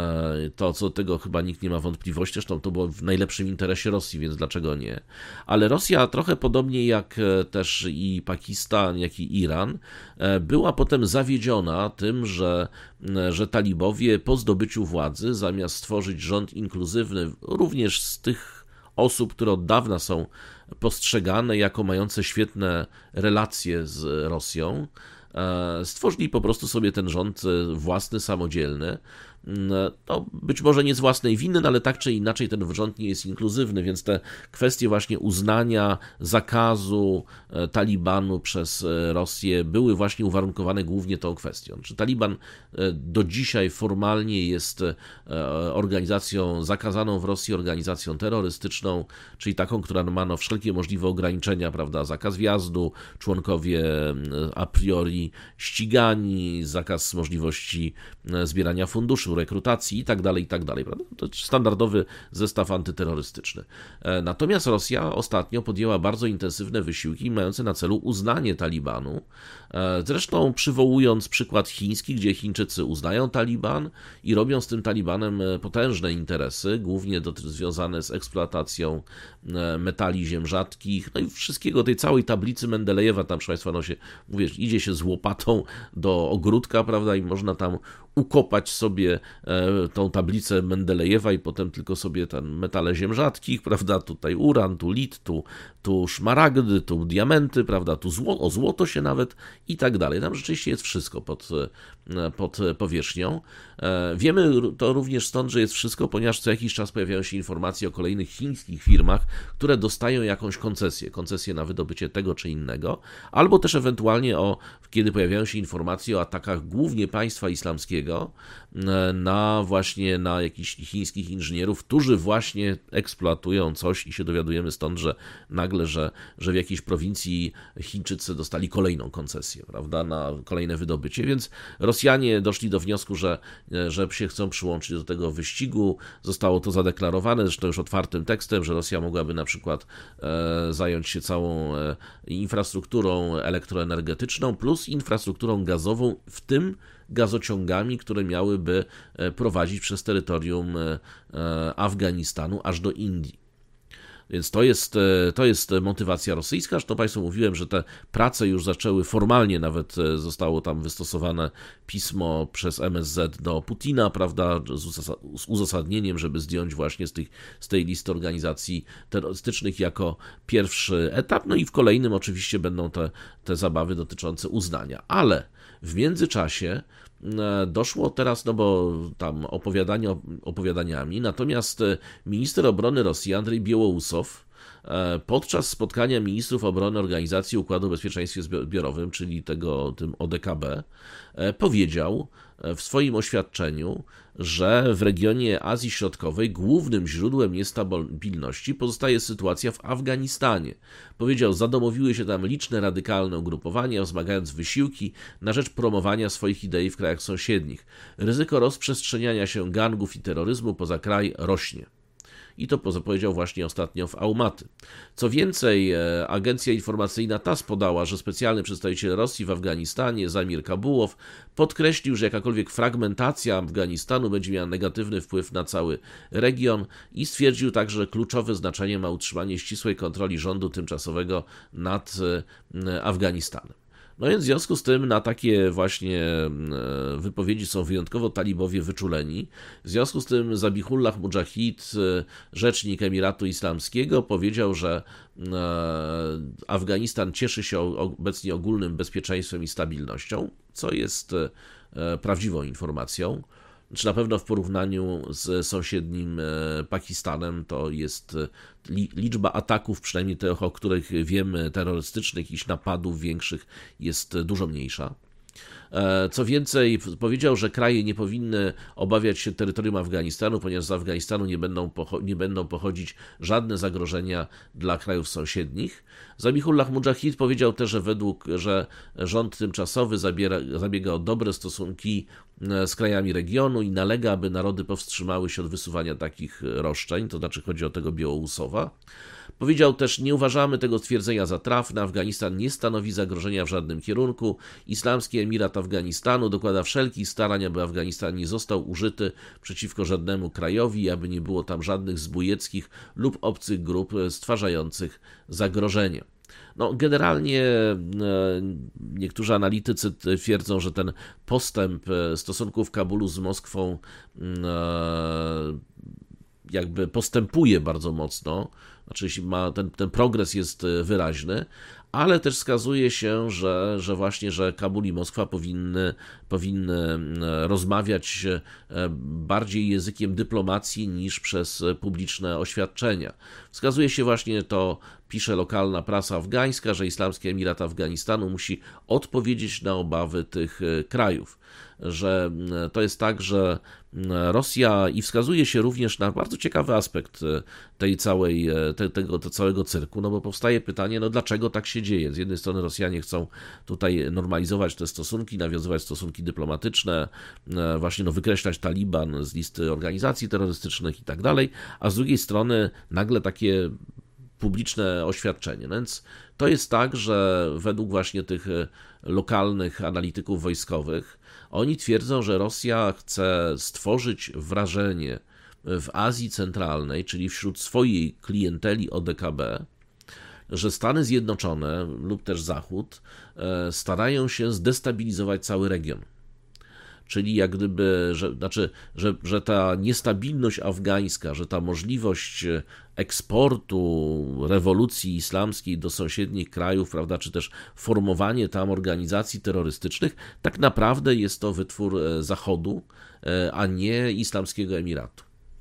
to co do tego chyba nikt nie ma wątpliwości, zresztą to było w najlepszym interesie Rosji, więc dlaczego nie? Ale Rosja trochę podobnie jak też i Pakistan, jak i Iran, była potem zawiedziona tym, że, że talibowie po zdobyciu władzy, zamiast stworzyć rząd inkluzywny również z tych osób, które od dawna są postrzegane jako mające świetne relacje z Rosją, stworzyli po prostu sobie ten rząd własny, samodzielny. No, być może nie z własnej winy, ale tak czy inaczej ten rząd nie jest inkluzywny, więc te kwestie właśnie uznania, zakazu Talibanu przez Rosję były właśnie uwarunkowane głównie tą kwestią. Czy Taliban do dzisiaj formalnie jest organizacją zakazaną w Rosji, organizacją terrorystyczną, czyli taką, która ma no wszelkie możliwe ograniczenia, prawda, zakaz wjazdu, członkowie a priori ścigani, zakaz możliwości zbierania funduszy, rekrutacji i tak dalej, i tak dalej. To standardowy zestaw antyterrorystyczny. Natomiast Rosja ostatnio podjęła bardzo intensywne wysiłki mające na celu uznanie Talibanu. Zresztą przywołując przykład chiński, gdzie Chińczycy uznają Taliban i robią z tym Talibanem potężne interesy, głównie związane z eksploatacją metali ziem rzadkich, no i wszystkiego, tej całej tablicy Mendelejewa, tam proszę Państwa, no się, mówię, idzie się z łopatą do ogródka, prawda, i można tam ukopać sobie tą tablicę Mendelejewa i potem tylko sobie ten metale ziem rzadkich, prawda, tutaj uran, tu lit, tu, tu szmaragdy, tu diamenty, prawda, tu zło, o złoto się nawet i tak dalej. Tam rzeczywiście jest wszystko pod, pod powierzchnią. Wiemy to również stąd, że jest wszystko, ponieważ co jakiś czas pojawiają się informacje o kolejnych chińskich firmach, które dostają jakąś koncesję, koncesję na wydobycie tego czy innego, albo też ewentualnie o, kiedy pojawiają się informacje o atakach głównie państwa islamskiego na właśnie na jakichś chińskich inżynierów, którzy właśnie eksploatują coś i się dowiadujemy stąd, że nagle, że, że w jakiejś prowincji Chińczycy dostali kolejną koncesję, prawda, na kolejne wydobycie, więc Rosjanie doszli do wniosku, że, że się chcą przyłączyć do tego wyścigu. Zostało to zadeklarowane, zresztą już otwartym tekstem, że Rosja mogłaby na przykład e, zająć się całą e, infrastrukturą elektroenergetyczną plus infrastrukturą gazową, w tym gazociągami, które miałyby prowadzić przez terytorium Afganistanu aż do Indii. Więc to jest, to jest motywacja rosyjska. Zresztą Państwu mówiłem, że te prace już zaczęły formalnie, nawet zostało tam wystosowane pismo przez M S Z do Putina, prawda, z uzasadnieniem, żeby zdjąć właśnie z, tych, z tej listy organizacji terrorystycznych jako pierwszy etap. No i w kolejnym oczywiście będą te, te zabawy dotyczące uznania. Ale w międzyczasie doszło teraz, no bo tam opowiadania opowiadaniami, natomiast minister obrony Rosji Andrzej Białousów podczas spotkania ministrów obrony Organizacji Układu o Bezpieczeństwie Zbiorowym, czyli tego, tym O D K B, powiedział w swoim oświadczeniu, że w regionie Azji Środkowej głównym źródłem niestabilności pozostaje sytuacja w Afganistanie. Powiedział, zadomowiły się tam liczne radykalne ugrupowania, wzmagając wysiłki na rzecz promowania swoich idei w krajach sąsiednich. Ryzyko rozprzestrzeniania się gangów i terroryzmu poza kraj rośnie. i to powiedział właśnie ostatnio w Almaty. Co więcej, agencja informacyjna TASS podała, że specjalny przedstawiciel Rosji w Afganistanie, Zamir Kabułow, podkreślił, że jakakolwiek fragmentacja Afganistanu będzie miała negatywny wpływ na cały region i stwierdził także, że kluczowe znaczenie ma utrzymanie ścisłej kontroli rządu tymczasowego nad Afganistanem. No więc w związku z tym na takie właśnie wypowiedzi są wyjątkowo talibowie wyczuleni. W związku z tym Zabihullah Mujahid, rzecznik Emiratu Islamskiego, powiedział, że Afganistan cieszy się obecnie ogólnym bezpieczeństwem i stabilnością, co jest prawdziwą informacją. Czy na pewno w porównaniu z sąsiednim Pakistanem to jest liczba ataków, przynajmniej tych, o których wiemy, terrorystycznych, iż napadów większych jest dużo mniejsza. Co więcej, powiedział, że kraje nie powinny obawiać się terytorium Afganistanu, ponieważ z Afganistanu nie będą, pocho- nie będą pochodzić żadne zagrożenia dla krajów sąsiednich. Zabihullah Mujahid powiedział też, że według, że rząd tymczasowy zabiera, zabiega o dobre stosunki z krajami regionu i nalega, aby narody powstrzymały się od wysuwania takich roszczeń, to znaczy chodzi o tego Białorusowa. Powiedział też, nie uważamy tego stwierdzenia za trafne, Afganistan nie stanowi zagrożenia w żadnym kierunku. Islamski Emirat Afganistanu dokłada wszelkich starań, aby Afganistan nie został użyty przeciwko żadnemu krajowi, aby nie było tam żadnych zbójeckich lub obcych grup stwarzających zagrożenie. No, generalnie niektórzy analitycy twierdzą, że ten postęp stosunków Kabulu z Moskwą jakby postępuje bardzo mocno, znaczy ma, ten, ten progres jest wyraźny, ale też wskazuje się, że, że właśnie, że Kabul i Moskwa powinny, powinny rozmawiać bardziej językiem dyplomacji niż przez publiczne oświadczenia. Wskazuje się właśnie to, pisze lokalna prasa afgańska, że Islamski Emirat Afganistanu musi odpowiedzieć na obawy tych krajów, że to jest tak, że Rosja, i wskazuje się również na bardzo ciekawy aspekt tej całej, te, tego, tego całego cyrku, no bo powstaje pytanie, no dlaczego tak się dzieje? Z jednej strony Rosjanie chcą tutaj normalizować te stosunki, nawiązywać stosunki dyplomatyczne, właśnie no wykreślać Taliban z listy organizacji terrorystycznych i tak dalej, a z drugiej strony nagle takie publiczne oświadczenie. No więc to jest tak, że według właśnie tych lokalnych analityków wojskowych, oni twierdzą, że Rosja chce stworzyć wrażenie w Azji Centralnej, czyli wśród swojej klienteli O D K B, że Stany Zjednoczone lub też Zachód starają się zdestabilizować cały region. Czyli jak gdyby, że, znaczy, że, że ta niestabilność afgańska, że ta możliwość eksportu rewolucji islamskiej do sąsiednich krajów, prawda, czy też formowanie tam organizacji terrorystycznych, tak naprawdę jest to wytwór Zachodu, a nie Islamskiego Emiratu.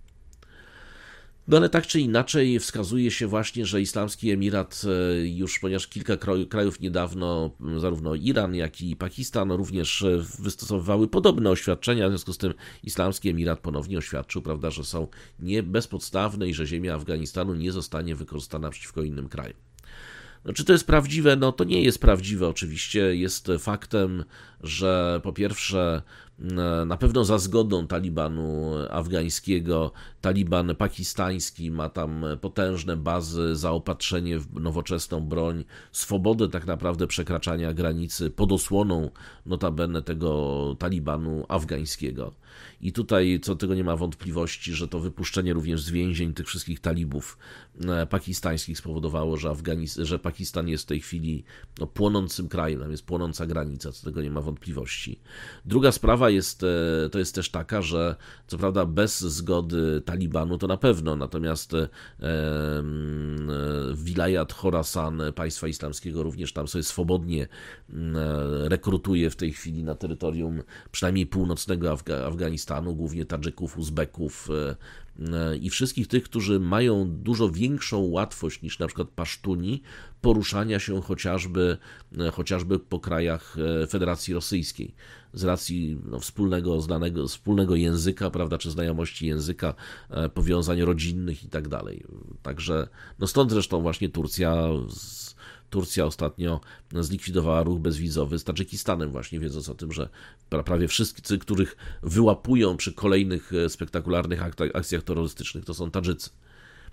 No ale tak czy inaczej wskazuje się właśnie, że Islamski Emirat już, ponieważ kilka krajów niedawno, zarówno Iran, jak i Pakistan również wystosowywały podobne oświadczenia, w związku z tym Islamski Emirat ponownie oświadczył, prawda, że są nie bezpodstawne i że ziemia Afganistanu nie zostanie wykorzystana przeciwko innym krajom. No, czy to jest prawdziwe? No to nie jest prawdziwe oczywiście. Jest faktem, że po pierwsze na pewno za zgodą Talibanu afgańskiego, Taliban pakistański ma tam potężne bazy, zaopatrzenie w nowoczesną broń, swobodę tak naprawdę przekraczania granicy pod osłoną notabene tego Talibanu afgańskiego. I tutaj co do tego nie ma wątpliwości, że to wypuszczenie również z więzień tych wszystkich talibów pakistańskich spowodowało, że, Afganis- że Pakistan jest w tej chwili no, płonącym krajem, tam jest płonąca granica, co do tego nie ma wątpliwości. Druga sprawa jest, to jest też taka, że co prawda bez zgody Talibanu to na pewno, natomiast e, e, wilayat Khorasan państwa islamskiego również tam sobie swobodnie e, rekrutuje w tej chwili na terytorium przynajmniej północnego Afga- Afganistanu, głównie Tadżyków, Uzbeków e, i wszystkich tych, którzy mają dużo większą łatwość niż na przykład Pasztuni poruszania się chociażby, chociażby po krajach Federacji Rosyjskiej z racji no, wspólnego, znanego, wspólnego języka, prawda, czy znajomości języka, powiązań rodzinnych i tak dalej. Także, no stąd zresztą właśnie Turcja Turcja ostatnio zlikwidowała ruch bezwizowy z Tadżykistanem właśnie, wiedząc o tym, że prawie wszyscy, których wyłapują przy kolejnych spektakularnych akcjach terrorystycznych, to są Tadżycy.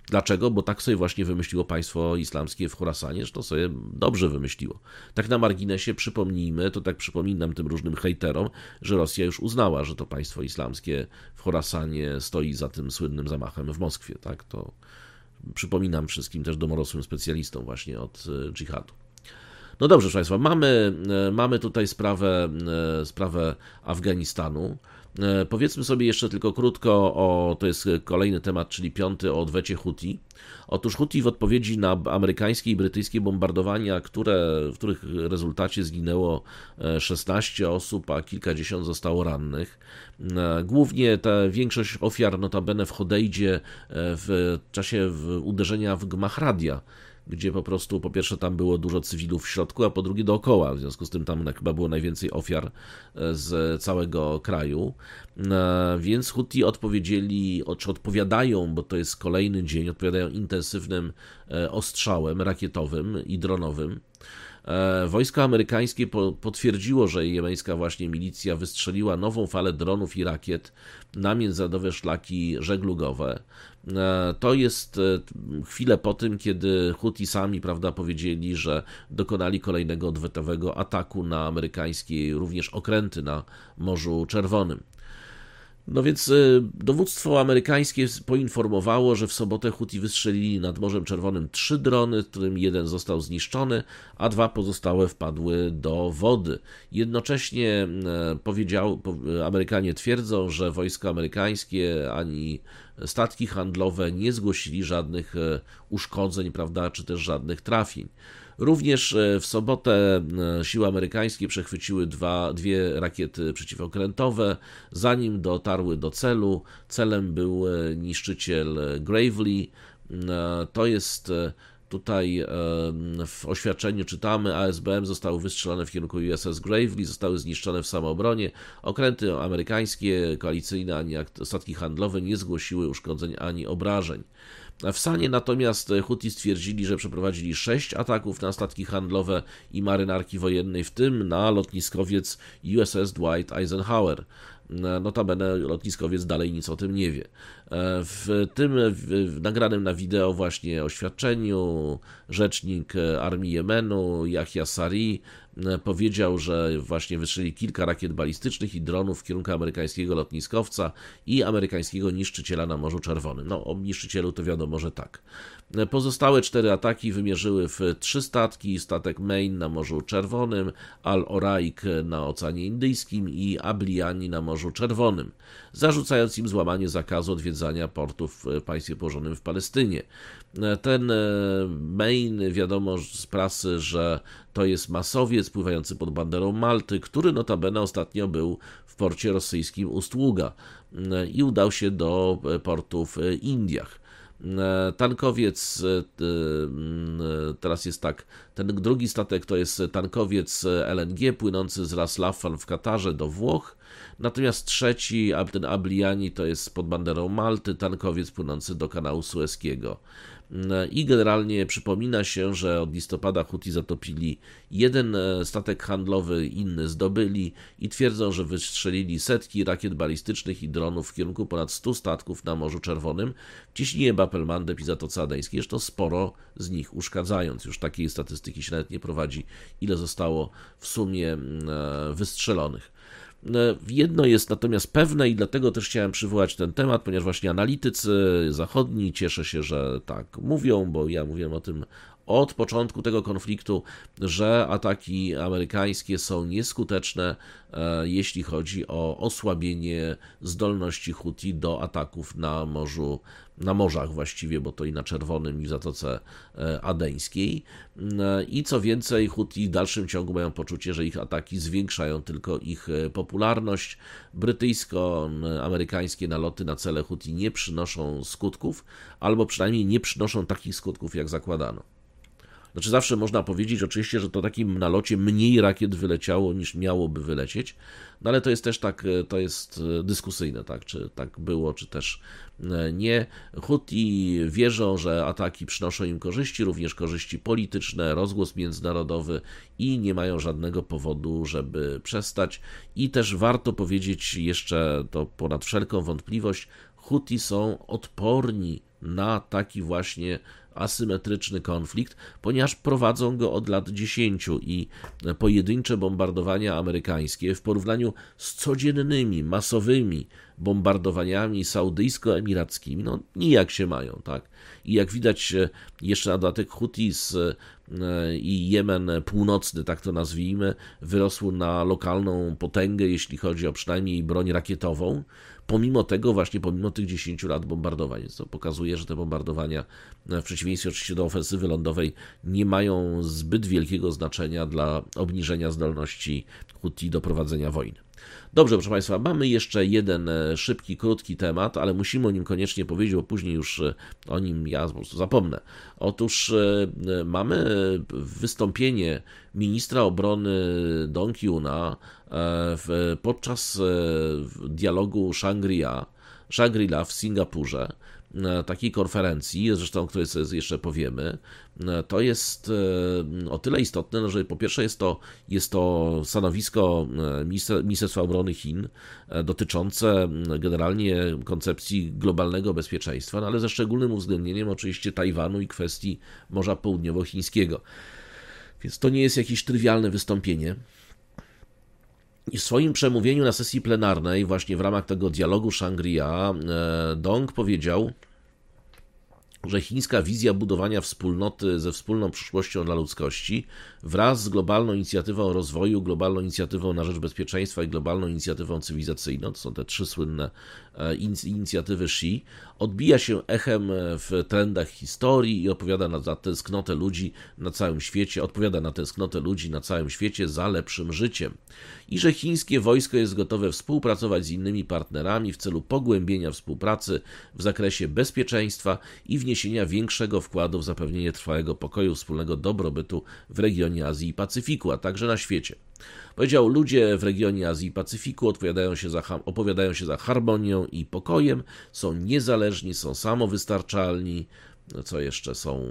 Dlaczego? Bo tak sobie właśnie wymyśliło państwo islamskie w Chorasanie, że to sobie dobrze wymyśliło. Tak na marginesie przypomnijmy, to tak przypominam tym różnym hejterom, że Rosja już uznała, że to państwo islamskie w Chorasanie stoi za tym słynnym zamachem w Moskwie. Tak? To przypominam wszystkim też domorosłym specjalistom właśnie od dżihadu. No dobrze, proszę Państwa, mamy, mamy tutaj sprawę, sprawę Afganistanu. Powiedzmy sobie jeszcze tylko krótko o, to jest kolejny temat, czyli piąty, o odwecie Huti. Otóż Huti w odpowiedzi na amerykańskie i brytyjskie bombardowania, które, w których rezultacie zginęło szesnaście osób, a kilkadziesiąt zostało rannych. Głównie ta większość ofiar notabene w Hodejdzie w czasie uderzenia w gmach radia, gdzie po prostu po pierwsze tam było dużo cywilów w środku, a po drugie dookoła, w związku z tym tam chyba było najwięcej ofiar z całego kraju, więc Huti odpowiedzieli, czy odpowiadają, bo to jest kolejny dzień, odpowiadają intensywnym ostrzałem rakietowym i dronowym. Wojsko amerykańskie potwierdziło, że jemeńska właśnie milicja wystrzeliła nową falę dronów i rakiet na międzynarodowe szlaki żeglugowe. To jest chwilę po tym, kiedy Huti sami, prawda, powiedzieli, że dokonali kolejnego odwetowego ataku na amerykańskie również okręty na Morzu Czerwonym. No więc dowództwo amerykańskie poinformowało, że w sobotę Huti wystrzelili nad Morzem Czerwonym trzy drony, w którym jeden został zniszczony, a dwa pozostałe wpadły do wody. Jednocześnie powiedział, Amerykanie twierdzą, że wojska amerykańskie ani statki handlowe nie zgłosili żadnych uszkodzeń, prawda, czy też żadnych trafień. Również w sobotę siły amerykańskie przechwyciły dwa, dwie rakiety przeciwokrętowe, zanim dotarły do celu. Celem był niszczyciel Gravely. To jest tutaj w oświadczeniu czytamy, A S B M zostały wystrzelone w kierunku U S S Gravely, zostały zniszczone w samoobronie. Okręty amerykańskie, koalicyjne ani statki handlowe nie zgłosiły uszkodzeń ani obrażeń. W Sanie natomiast Huti stwierdzili, że przeprowadzili sześć ataków na statki handlowe i marynarki wojennej, w tym na lotniskowiec U S S Dwight Eisenhower. Notabene lotniskowiec dalej nic o tym nie wie. W tym w nagranym na wideo właśnie oświadczeniu rzecznik armii Jemenu Yahya Sari powiedział, że właśnie wystrzelili kilka rakiet balistycznych i dronów w kierunku amerykańskiego lotniskowca i amerykańskiego niszczyciela na Morzu Czerwonym. No, o niszczycielu to wiadomo, że tak. Pozostałe cztery ataki wymierzyły w trzy statki, statek Maine na Morzu Czerwonym, Al-Oraik na Oceanie Indyjskim i Abliani na Morzu Czerwonym, zarzucając im złamanie zakazu odwiedzania portów w państwie położonym w Palestynie. Ten Maine, wiadomo z prasy, że to jest masowiec pływający pod banderą Malty, który notabene ostatnio był w porcie rosyjskim Ust-Ługa i udał się do portu w Indiach. Tankowiec, teraz jest tak, ten drugi statek to jest tankowiec L N G płynący z Ras Laffan w Katarze do Włoch, natomiast trzeci, ten Abliani, to jest pod banderą Malty, tankowiec płynący do kanału Sueskiego. I generalnie przypomina się, że od listopada Huti zatopili jeden statek handlowy, inny zdobyli i twierdzą, że wystrzelili setki rakiet balistycznych i dronów w kierunku ponad stu statków na Morzu Czerwonym, w cieśninie Bab el-Mandeb i Zatoce Adeńskiej, zresztą sporo z nich uszkadzając. Już takiej statystyki się nawet nie prowadzi, ile zostało w sumie wystrzelonych. Jedno jest natomiast pewne i dlatego też chciałem przywołać ten temat, ponieważ właśnie analitycy zachodni, cieszę się, że tak mówią, bo ja mówiłem o tym od początku tego konfliktu, że ataki amerykańskie są nieskuteczne, jeśli chodzi o osłabienie zdolności Huti do ataków na morzu, na morzach właściwie, bo to i na Czerwonym, i w Zatoce Adeńskiej. I co więcej, Huti w dalszym ciągu mają poczucie, że ich ataki zwiększają tylko ich popularność. Brytyjsko-amerykańskie naloty na cele Huti nie przynoszą skutków, albo przynajmniej nie przynoszą takich skutków, jak zakładano. Znaczy zawsze można powiedzieć oczywiście, że to takim nalocie mniej rakiet wyleciało niż miałoby wylecieć, no ale to jest też tak, to jest dyskusyjne, tak, czy tak było, czy też nie. Huti wierzą, że ataki przynoszą im korzyści, również korzyści polityczne, rozgłos międzynarodowy i nie mają żadnego powodu, żeby przestać. I też warto powiedzieć jeszcze, to ponad wszelką wątpliwość, Huti są odporni na taki właśnie asymetryczny konflikt, ponieważ prowadzą go od lat dziesięciu i pojedyncze bombardowania amerykańskie w porównaniu z codziennymi, masowymi bombardowaniami saudyjsko-emirackimi, no nijak się mają, tak? I jak widać jeszcze na dodatek Hutis i Jemen Północny, tak to nazwijmy, wyrosły na lokalną potęgę, jeśli chodzi o przynajmniej broń rakietową, pomimo tego właśnie, pomimo tych dziesięciu lat bombardowań. Więc to pokazuje, że te bombardowania, w przeciwieństwie oczywiście do ofensywy lądowej, nie mają zbyt wielkiego znaczenia dla obniżenia zdolności Huti do prowadzenia wojny. Dobrze, proszę Państwa, mamy jeszcze jeden szybki, krótki temat, ale musimy o nim koniecznie powiedzieć, bo później już o nim ja po prostu zapomnę. Otóż mamy wystąpienie ministra obrony Dong Kyuna podczas dialogu Shangri-La, Shangri-La w Singapurze, takiej konferencji, zresztą o której sobie jeszcze powiemy. To jest o tyle istotne, że po pierwsze jest to, jest to stanowisko Ministerstwa Obrony Chin dotyczące generalnie koncepcji globalnego bezpieczeństwa, no ale ze szczególnym uwzględnieniem oczywiście Tajwanu i kwestii Morza Południowochińskiego. Więc to nie jest jakieś trywialne wystąpienie. I w swoim przemówieniu na sesji plenarnej, właśnie w ramach tego dialogu Shangri-La, Dong powiedział, że chińska wizja budowania wspólnoty ze wspólną przyszłością dla ludzkości wraz z globalną inicjatywą rozwoju, globalną inicjatywą na rzecz bezpieczeństwa i globalną inicjatywą cywilizacyjną, to są te trzy słynne inicjatywy Xi, odbija się echem w trendach historii i odpowiada na tęsknotę ludzi na całym świecie, odpowiada na tęsknotę ludzi na całym świecie za lepszym życiem. I że chińskie wojsko jest gotowe współpracować z innymi partnerami w celu pogłębienia współpracy w zakresie bezpieczeństwa i wniesienia większego wkładu w zapewnienie trwałego pokoju, wspólnego dobrobytu w regionie Azji i Pacyfiku, a także na świecie. Powiedział, ludzie w regionie Azji i Pacyfiku odpowiadają się za, opowiadają się za harmonią i pokojem, są niezależni, są samowystarczalni, co jeszcze są,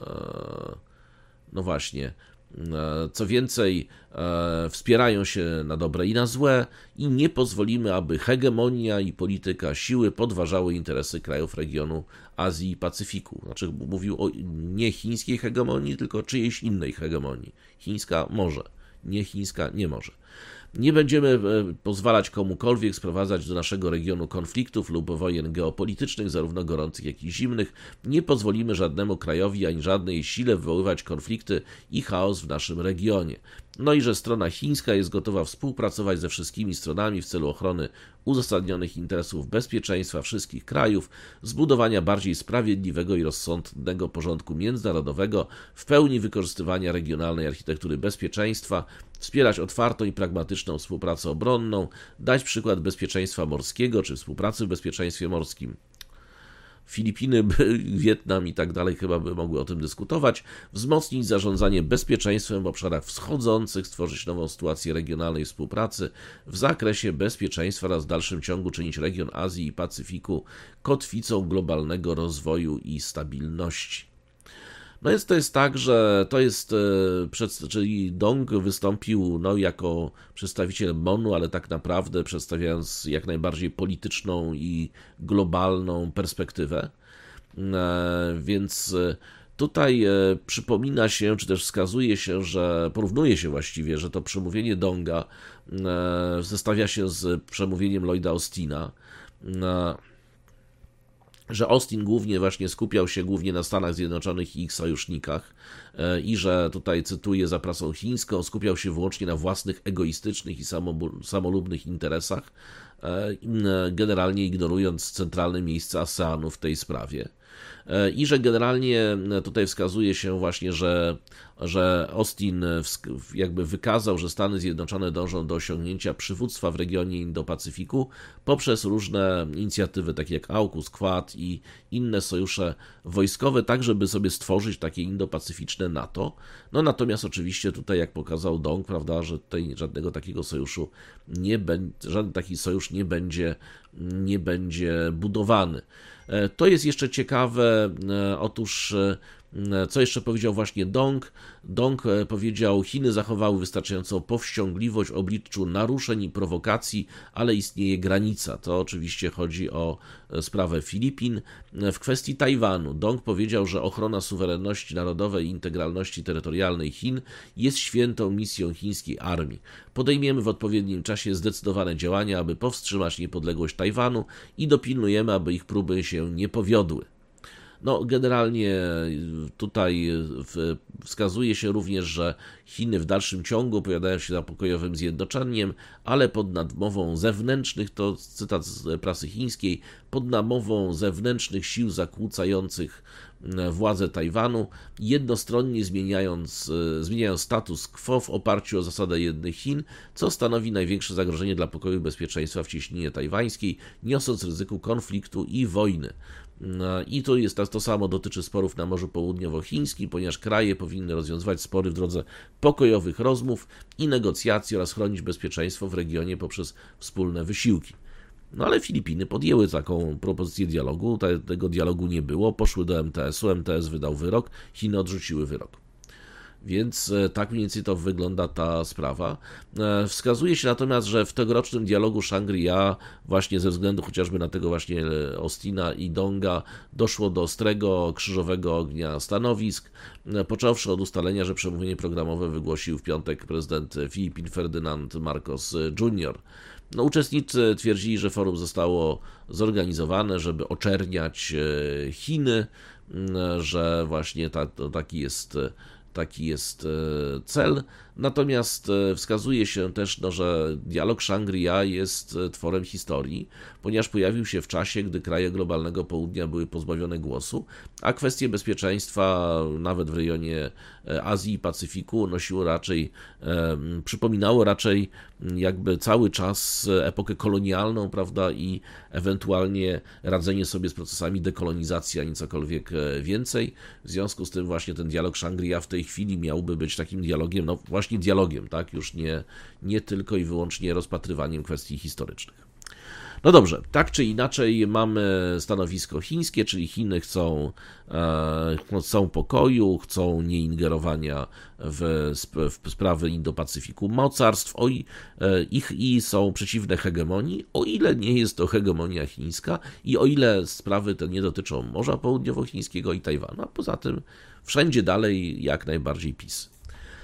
no właśnie, co więcej, wspierają się na dobre i na złe i nie pozwolimy, aby hegemonia i polityka siły podważały interesy krajów regionu Azji i Pacyfiku. Znaczy mówił o nie chińskiej hegemonii, tylko czyjejś innej hegemonii. Chińska może, nie chińska nie może. Nie będziemy pozwalać komukolwiek sprowadzać do naszego regionu konfliktów lub wojen geopolitycznych, zarówno gorących, jak i zimnych. Nie pozwolimy żadnemu krajowi ani żadnej sile wywoływać konflikty i chaos w naszym regionie. No i że strona chińska jest gotowa współpracować ze wszystkimi stronami w celu ochrony uzasadnionych interesów bezpieczeństwa wszystkich krajów, zbudowania bardziej sprawiedliwego i rozsądnego porządku międzynarodowego, w pełni wykorzystywania regionalnej architektury bezpieczeństwa, wspierać otwartą i pragmatyczną współpracę obronną, dać przykład bezpieczeństwa morskiego czy współpracy w bezpieczeństwie morskim. Filipiny, Wietnam i tak dalej chyba by mogły o tym dyskutować, wzmocnić zarządzanie bezpieczeństwem w obszarach wschodzących, stworzyć nową sytuację regionalnej współpracy w zakresie bezpieczeństwa oraz w dalszym ciągu czynić region Azji i Pacyfiku kotwicą globalnego rozwoju i stabilności. No jest to jest tak, że to jest, czyli Dong wystąpił no, jako przedstawiciel M O N-u, ale tak naprawdę przedstawiając jak najbardziej polityczną i globalną perspektywę, więc tutaj przypomina się, czy też wskazuje się, że porównuje się właściwie, że to przemówienie Donga zestawia się z przemówieniem Lloyda Austina, że Austin głównie właśnie skupiał się głównie na Stanach Zjednoczonych i ich sojusznikach i że tutaj, cytuję, za prasą chińską, skupiał się wyłącznie na własnych egoistycznych i samolubnych interesach, generalnie ignorując centralne miejsce ASEANu w tej sprawie. I że generalnie tutaj wskazuje się właśnie, że, że Austin jakby wykazał, że Stany Zjednoczone dążą do osiągnięcia przywództwa w regionie Indo-Pacyfiku poprzez różne inicjatywy takie jak AUKUS, Quad i inne sojusze wojskowe, tak żeby sobie stworzyć takie indo-pacyficzne NATO. No natomiast oczywiście tutaj, jak pokazał Dong, prawda, że tutaj żadnego takiego sojuszu nie będzie, żaden taki sojusz nie będzie, nie będzie budowany. To jest jeszcze ciekawe jeszcze, otóż co jeszcze powiedział właśnie Dong? Dong powiedział, Chiny zachowały wystarczającą powściągliwość w obliczu naruszeń i prowokacji, ale istnieje granica. To oczywiście chodzi o sprawę Filipin. W kwestii Tajwanu Dong powiedział, że ochrona suwerenności narodowej i integralności terytorialnej Chin jest świętą misją chińskiej armii. Podejmiemy w odpowiednim czasie zdecydowane działania, aby powstrzymać niepodległość Tajwanu i dopilnujemy, aby ich próby się nie powiodły. No, generalnie tutaj wskazuje się również, że Chiny w dalszym ciągu opowiadają się za pokojowym zjednoczeniem, ale pod nadmową zewnętrznych, to cytat z prasy chińskiej, pod namową zewnętrznych sił zakłócających władzę Tajwanu, jednostronnie zmieniając, zmieniają status quo w oparciu o zasadę jednych Chin, co stanowi największe zagrożenie dla pokoju i bezpieczeństwa w cieśninie tajwańskiej, niosąc ryzyko konfliktu i wojny. I to jest to samo dotyczy sporów na Morzu Południowochińskim, ponieważ kraje powinny rozwiązywać spory w drodze pokojowych rozmów i negocjacji oraz chronić bezpieczeństwo w regionie poprzez wspólne wysiłki. No ale Filipiny podjęły taką propozycję dialogu, tego dialogu nie było, poszły do M T S u, M T S wydał wyrok, Chiny odrzuciły wyrok. Więc tak mniej więcej to wygląda ta sprawa. Wskazuje się natomiast, że w tegorocznym dialogu Shangri-La, właśnie ze względu chociażby na tego właśnie Austina i Donga, doszło do ostrego, krzyżowego ognia stanowisk, począwszy od ustalenia, że przemówienie programowe wygłosił w piątek prezydent Filipin Ferdynand Marcos junior No, uczestnicy twierdzili, że forum zostało zorganizowane, żeby oczerniać Chiny, że właśnie ta, to taki jest Taki jest cel, natomiast wskazuje się też, no, że dialog Shangri-La jest tworem historii, ponieważ pojawił się w czasie, gdy kraje globalnego południa były pozbawione głosu, a kwestie bezpieczeństwa, nawet w rejonie Azji i Pacyfiku, nosiło raczej, przypominało raczej jakby cały czas epokę kolonialną, prawda, i ewentualnie radzenie sobie z procesami dekolonizacji, a nie cokolwiek więcej. W związku z tym właśnie ten dialog Shangri-La w tej chwili miałby być takim dialogiem, no właśnie dialogiem, tak, już nie, nie tylko i wyłącznie rozpatrywaniem kwestii historycznych. No dobrze, tak czy inaczej mamy stanowisko chińskie, czyli Chiny chcą, e, chcą pokoju, chcą nieingerowania w, w sprawy Indo-Pacyfiku mocarstw o, e, ich i są przeciwne hegemonii, o ile nie jest to hegemonia chińska i o ile sprawy te nie dotyczą Morza Południowochińskiego i Tajwanu, a poza tym wszędzie dalej jak najbardziej PiS.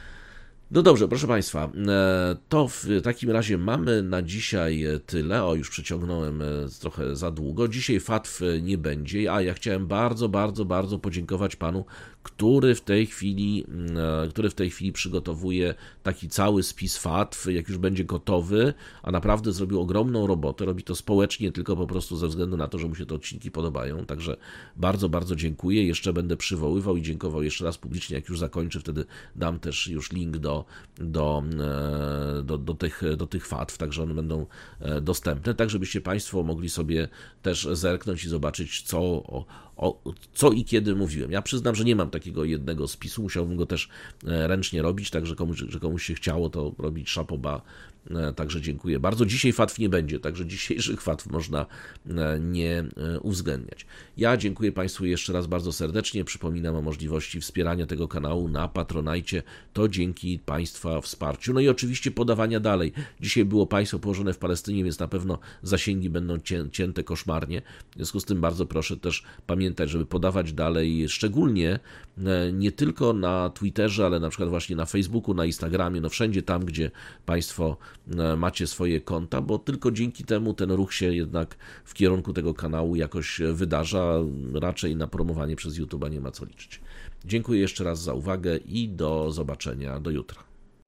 No dobrze, proszę Państwa, to w takim razie mamy na dzisiaj tyle. O, już przeciągnąłem trochę za długo. Dzisiaj F A T F nie będzie, a ja chciałem bardzo, bardzo, bardzo podziękować Panu, który w tej chwili, który w tej chwili przygotowuje taki cały spis F A T F, jak już będzie gotowy, a naprawdę zrobił ogromną robotę. Robi to społecznie, tylko po prostu ze względu na to, że mu się te odcinki podobają. Także bardzo, bardzo dziękuję. Jeszcze będę przywoływał i dziękował jeszcze raz publicznie, jak już zakończę. Wtedy dam też już link do Do, do, do, tych, do tych F A T F, także one będą dostępne, tak żebyście Państwo mogli sobie też zerknąć i zobaczyć, co, o, o, co i kiedy mówiłem. Ja przyznam, że nie mam takiego jednego spisu, musiałbym go też ręcznie robić, także komuś, że komuś się chciało to robić, szapoba, także dziękuję bardzo. Dzisiaj F A T F nie będzie, także dzisiejszych F A T F można nie uwzględniać. Ja dziękuję Państwu jeszcze raz bardzo serdecznie, przypominam o możliwości wspierania tego kanału na Patronite, to dzięki Państwa wsparciu. No i oczywiście podawania dalej. Dzisiaj było państwo położone w Palestynie, więc na pewno zasięgi będą cię, cięte koszmarnie. W związku z tym bardzo proszę też pamiętać, żeby podawać dalej, szczególnie nie tylko na Twitterze, ale na przykład właśnie na Facebooku, na Instagramie, no wszędzie tam, gdzie Państwo macie swoje konta, bo tylko dzięki temu ten ruch się jednak w kierunku tego kanału jakoś wydarza. Raczej na promowanie przez YouTube'a nie ma co liczyć. Dziękuję jeszcze raz za uwagę i do zobaczenia do jutra.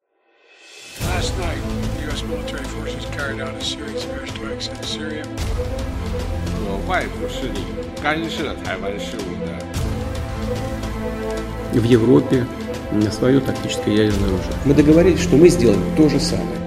Last night, the U S military forces carried out a series of airstrikes in Syria. 有外部势力干涉台湾事务的。 В Европе свое тактическое ядерное оружие. Мы договорились, что мы сделаем то же самое.